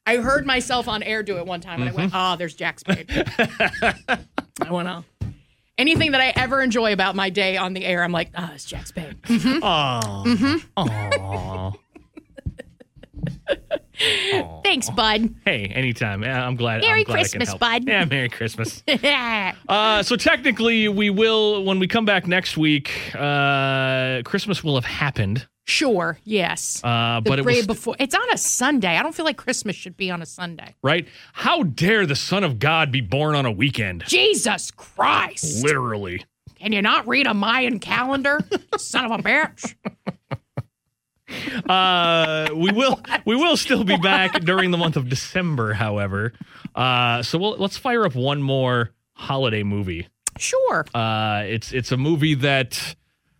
I heard myself on air do it one time, and I went, oh, there's Jack Spade. I went, oh. Anything that I ever enjoy about my day on the air, I'm like, oh, it's Jack Spade. Mm-hmm. Oh. Mm-hmm. Aw. Thanks, bud. Hey, anytime. Yeah, I'm glad. Merry I'm glad Christmas, I can help. bud. Yeah, Merry Christmas. uh, so technically, we will, when we come back next week, uh, Christmas will have happened. Sure, yes. Uh, the but it day was before. It's on a Sunday. I don't feel like Christmas should be on a Sunday. right. How dare the Son of God be born on a weekend? Jesus Christ. Literally. Can you not read a Mayan calendar? Son of a bitch. Uh, we will we will still be back during the month of December, however. Uh, so we'll, let's fire up one more holiday movie. Sure. Uh, it's it's a movie that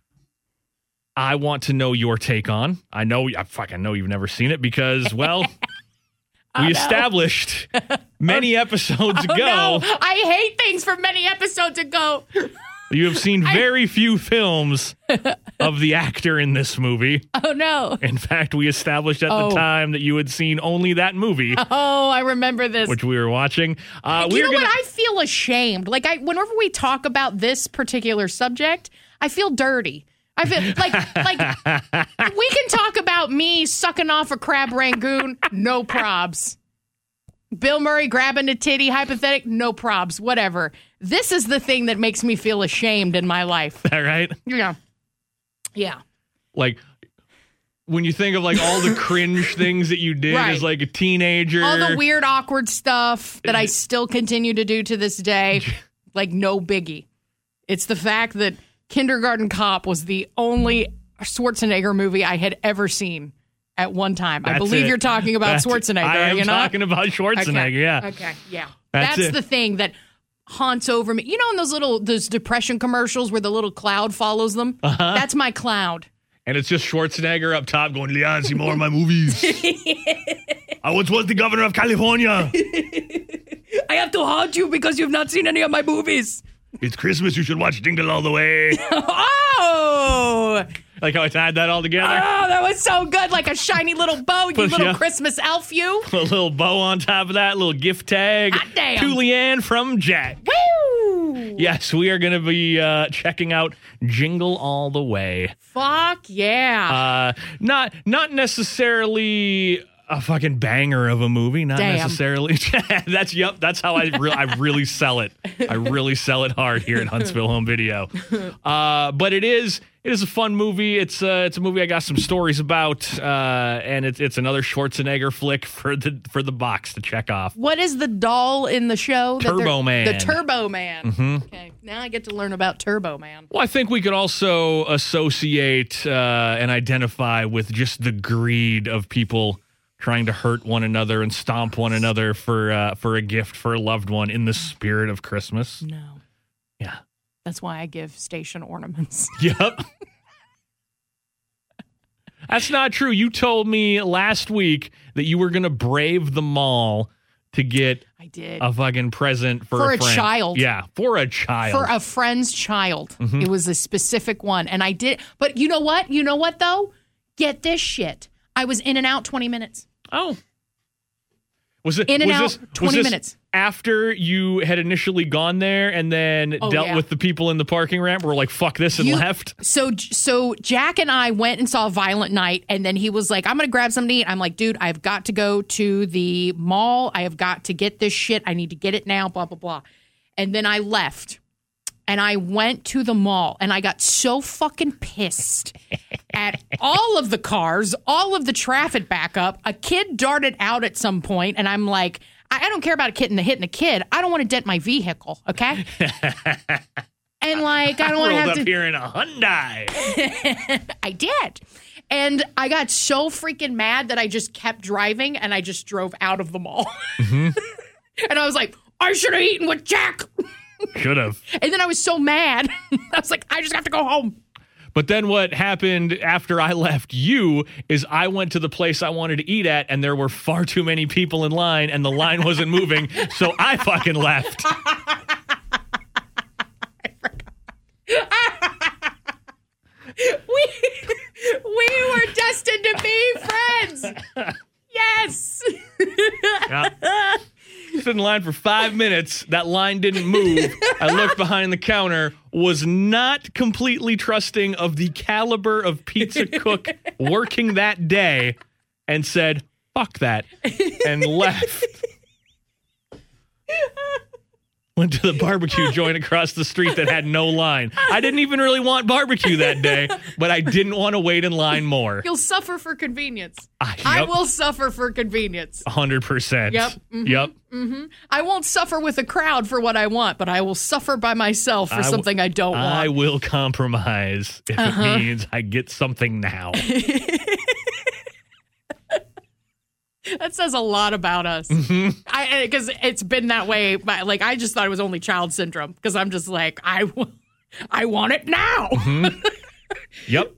I want to know your take on. I know I fucking know you've never seen it because, well, we no. established many episodes Oh, ago no. I hate things from many episodes ago. you have seen very few films of the actor in this movie. Oh, no. In fact, we established at Oh. the time that you had seen only that movie, Oh, I remember this. which we were watching. Uh, you we know were gonna, what? I feel ashamed. Like, I, whenever we talk about this particular subject, I feel dirty. I feel like like we can talk about me sucking off a crab rangoon, no probs. Bill Murray grabbing a titty, hypothetic, no probs, whatever. This is the thing that makes me feel ashamed in my life. all right? Yeah. Yeah. Like, when you think of like all the cringe things that you did Right. as like a teenager, All the weird, awkward stuff that I still continue to do to this day, like no biggie. It's the fact that Kindergarten Cop was the only Schwarzenegger movie I had ever seen at one time. I That's believe it. you're talking about That's- Schwarzenegger, I am are you not? talking about Schwarzenegger, Okay. yeah. Okay, yeah. That's That's, it. the thing that haunts over me. You know in those little those depression commercials where the little cloud follows them? Uh-huh. That's my cloud. And it's just Schwarzenegger up top going, Leon, see more of my movies. I once was the governor of California. I have to haunt you because you've not seen any of my movies. It's Christmas. You should watch Jingle All the Way. Oh! Like how I tied that all together. Oh, that was so good. Like a shiny little bow, you little Yeah. Christmas elf, you. A little bow on top of that, little gift tag. Hot damn. To Leanne from Jack. Woo! Yes, we are going to be uh, checking out Jingle All the Way. Fuck yeah. Uh, not not necessarily a fucking banger of a movie. Not Damn. necessarily. that's yep. That's how I re- I really sell it. I really sell it hard here at Huntsville Home Video. Uh, but it is it is a fun movie. It's uh, it's a movie I got some stories about, uh, and it's it's another Schwarzenegger flick for the for the box to check off. What is the doll in the show? that Turbo they're- Man. The Turbo Man. Mm-hmm. Okay, now I get to learn about Turbo Man. Well, I think we could also associate uh, and identify with just the greed of people trying to hurt one another and stomp one another for uh, for a gift for a loved one in the spirit of Christmas. No. Yeah. That's why I give station ornaments. Yep. That's not true. You told me last week that you were going to brave the mall to get I did. a fucking present for, For a, a friend. child. Yeah, for a child. For a friend's child. Mm-hmm. It was a specific one. And I did. But you know what? You know what, though? Get this shit. I was in and out twenty minutes. Oh. Was it In and was out, this, was twenty this minutes. After you had initially gone there and then Oh, dealt yeah. with the people in the parking ramp, were like, fuck this and You- left? So, so Jack and I went and saw Violent Night, and then he was like, "I'm gonna grab something to eat." I'm like, "Dude, I've got to go to the mall. I have got to get this shit. I need to get it now." Blah blah blah. And then I left, and I went to the mall, and I got so fucking pissed at all of the cars, all of the traffic backup. A kid darted out at some point, and I'm like, I, I don't care about a kid and the hitting a kid. I don't want to dent my vehicle, okay? And like, I don't want to Rolled have up to. here in a Hyundai. I did. And I got so freaking mad that I just kept driving and I just drove out of the mall. Mm-hmm. And I was like, I should have eaten with Jack. Should have. And then I was so mad. I was like, I just have to go home. But then what happened after I left you is I went to the place I wanted to eat at, and there were far too many people in line, and the line wasn't moving, so I fucking left. We, we were destined to be friends. Yes. stood in line for five minutes. That line didn't move. I looked behind the counter, was not completely trusting of the caliber of pizza cook working that day, and said, fuck that, and left. Went to the barbecue joint across the street that had no line. I didn't even really want barbecue that day, but I didn't want to wait in line more. You'll suffer for convenience. Uh, yep. I will suffer for convenience. one hundred percent. Yep. Mm-hmm. Yep. Mm-hmm. I won't suffer with a crowd for what I want, but I will suffer by myself for I w- something I don't want. I will compromise if Uh-huh. it means I get something now. That says a lot about us. Mm-hmm. I because it's been that way. But like I just thought it was only child syndrome because I'm just like I, w- I want it now. Mm-hmm. Yep.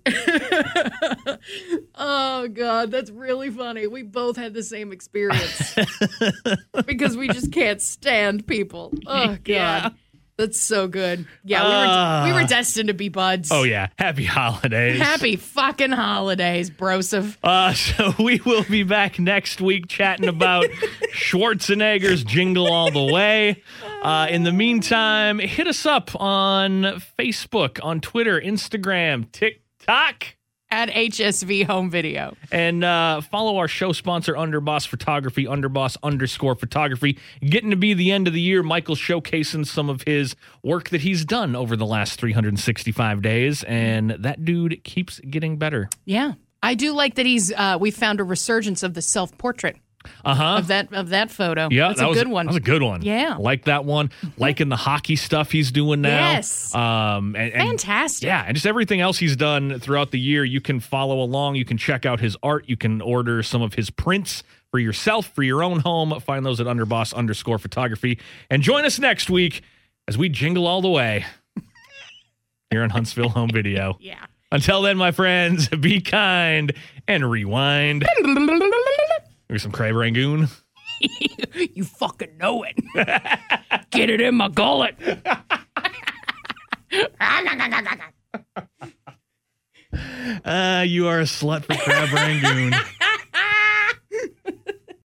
Oh God, that's really funny. We both had the same experience because we just can't stand people. Oh God. Yeah. That's so good. Yeah, we Uh, were we were destined to be buds. Oh, yeah. Happy holidays. Happy fucking holidays, broseph. Uh, so we will be back next week chatting about Schwarzenegger's Jingle All the Way. Uh, in the meantime, hit us up on Facebook, on Twitter, Instagram, TikTok. At H S V Home Video. And uh, follow our show sponsor, Underboss Photography, Underboss underscore photography. Getting to be the end of the year, Michael's showcasing some of his work that he's done over the last three hundred sixty-five days, and that dude keeps getting better. Yeah. I do like that he's, uh, we found a resurgence of the self-portrait Uh-huh. of that of that photo. Yeah, That's that a was good one. That was a good one. Yeah. I like that one. Liking the hockey stuff he's doing now. Yes. Um, and, and Fantastic. Yeah, and just everything else he's done throughout the year. You can follow along. You can check out his art. You can order some of his prints for yourself, for your own home. Find those at underboss underscore photography. And join us next week as we jingle all the way here in Huntsville Home Video. Yeah. Until then, my friends, be kind and rewind. Here's some Crab Rangoon. You fucking know it. Get it in my gullet. Uh, you are a slut for Crab Rangoon.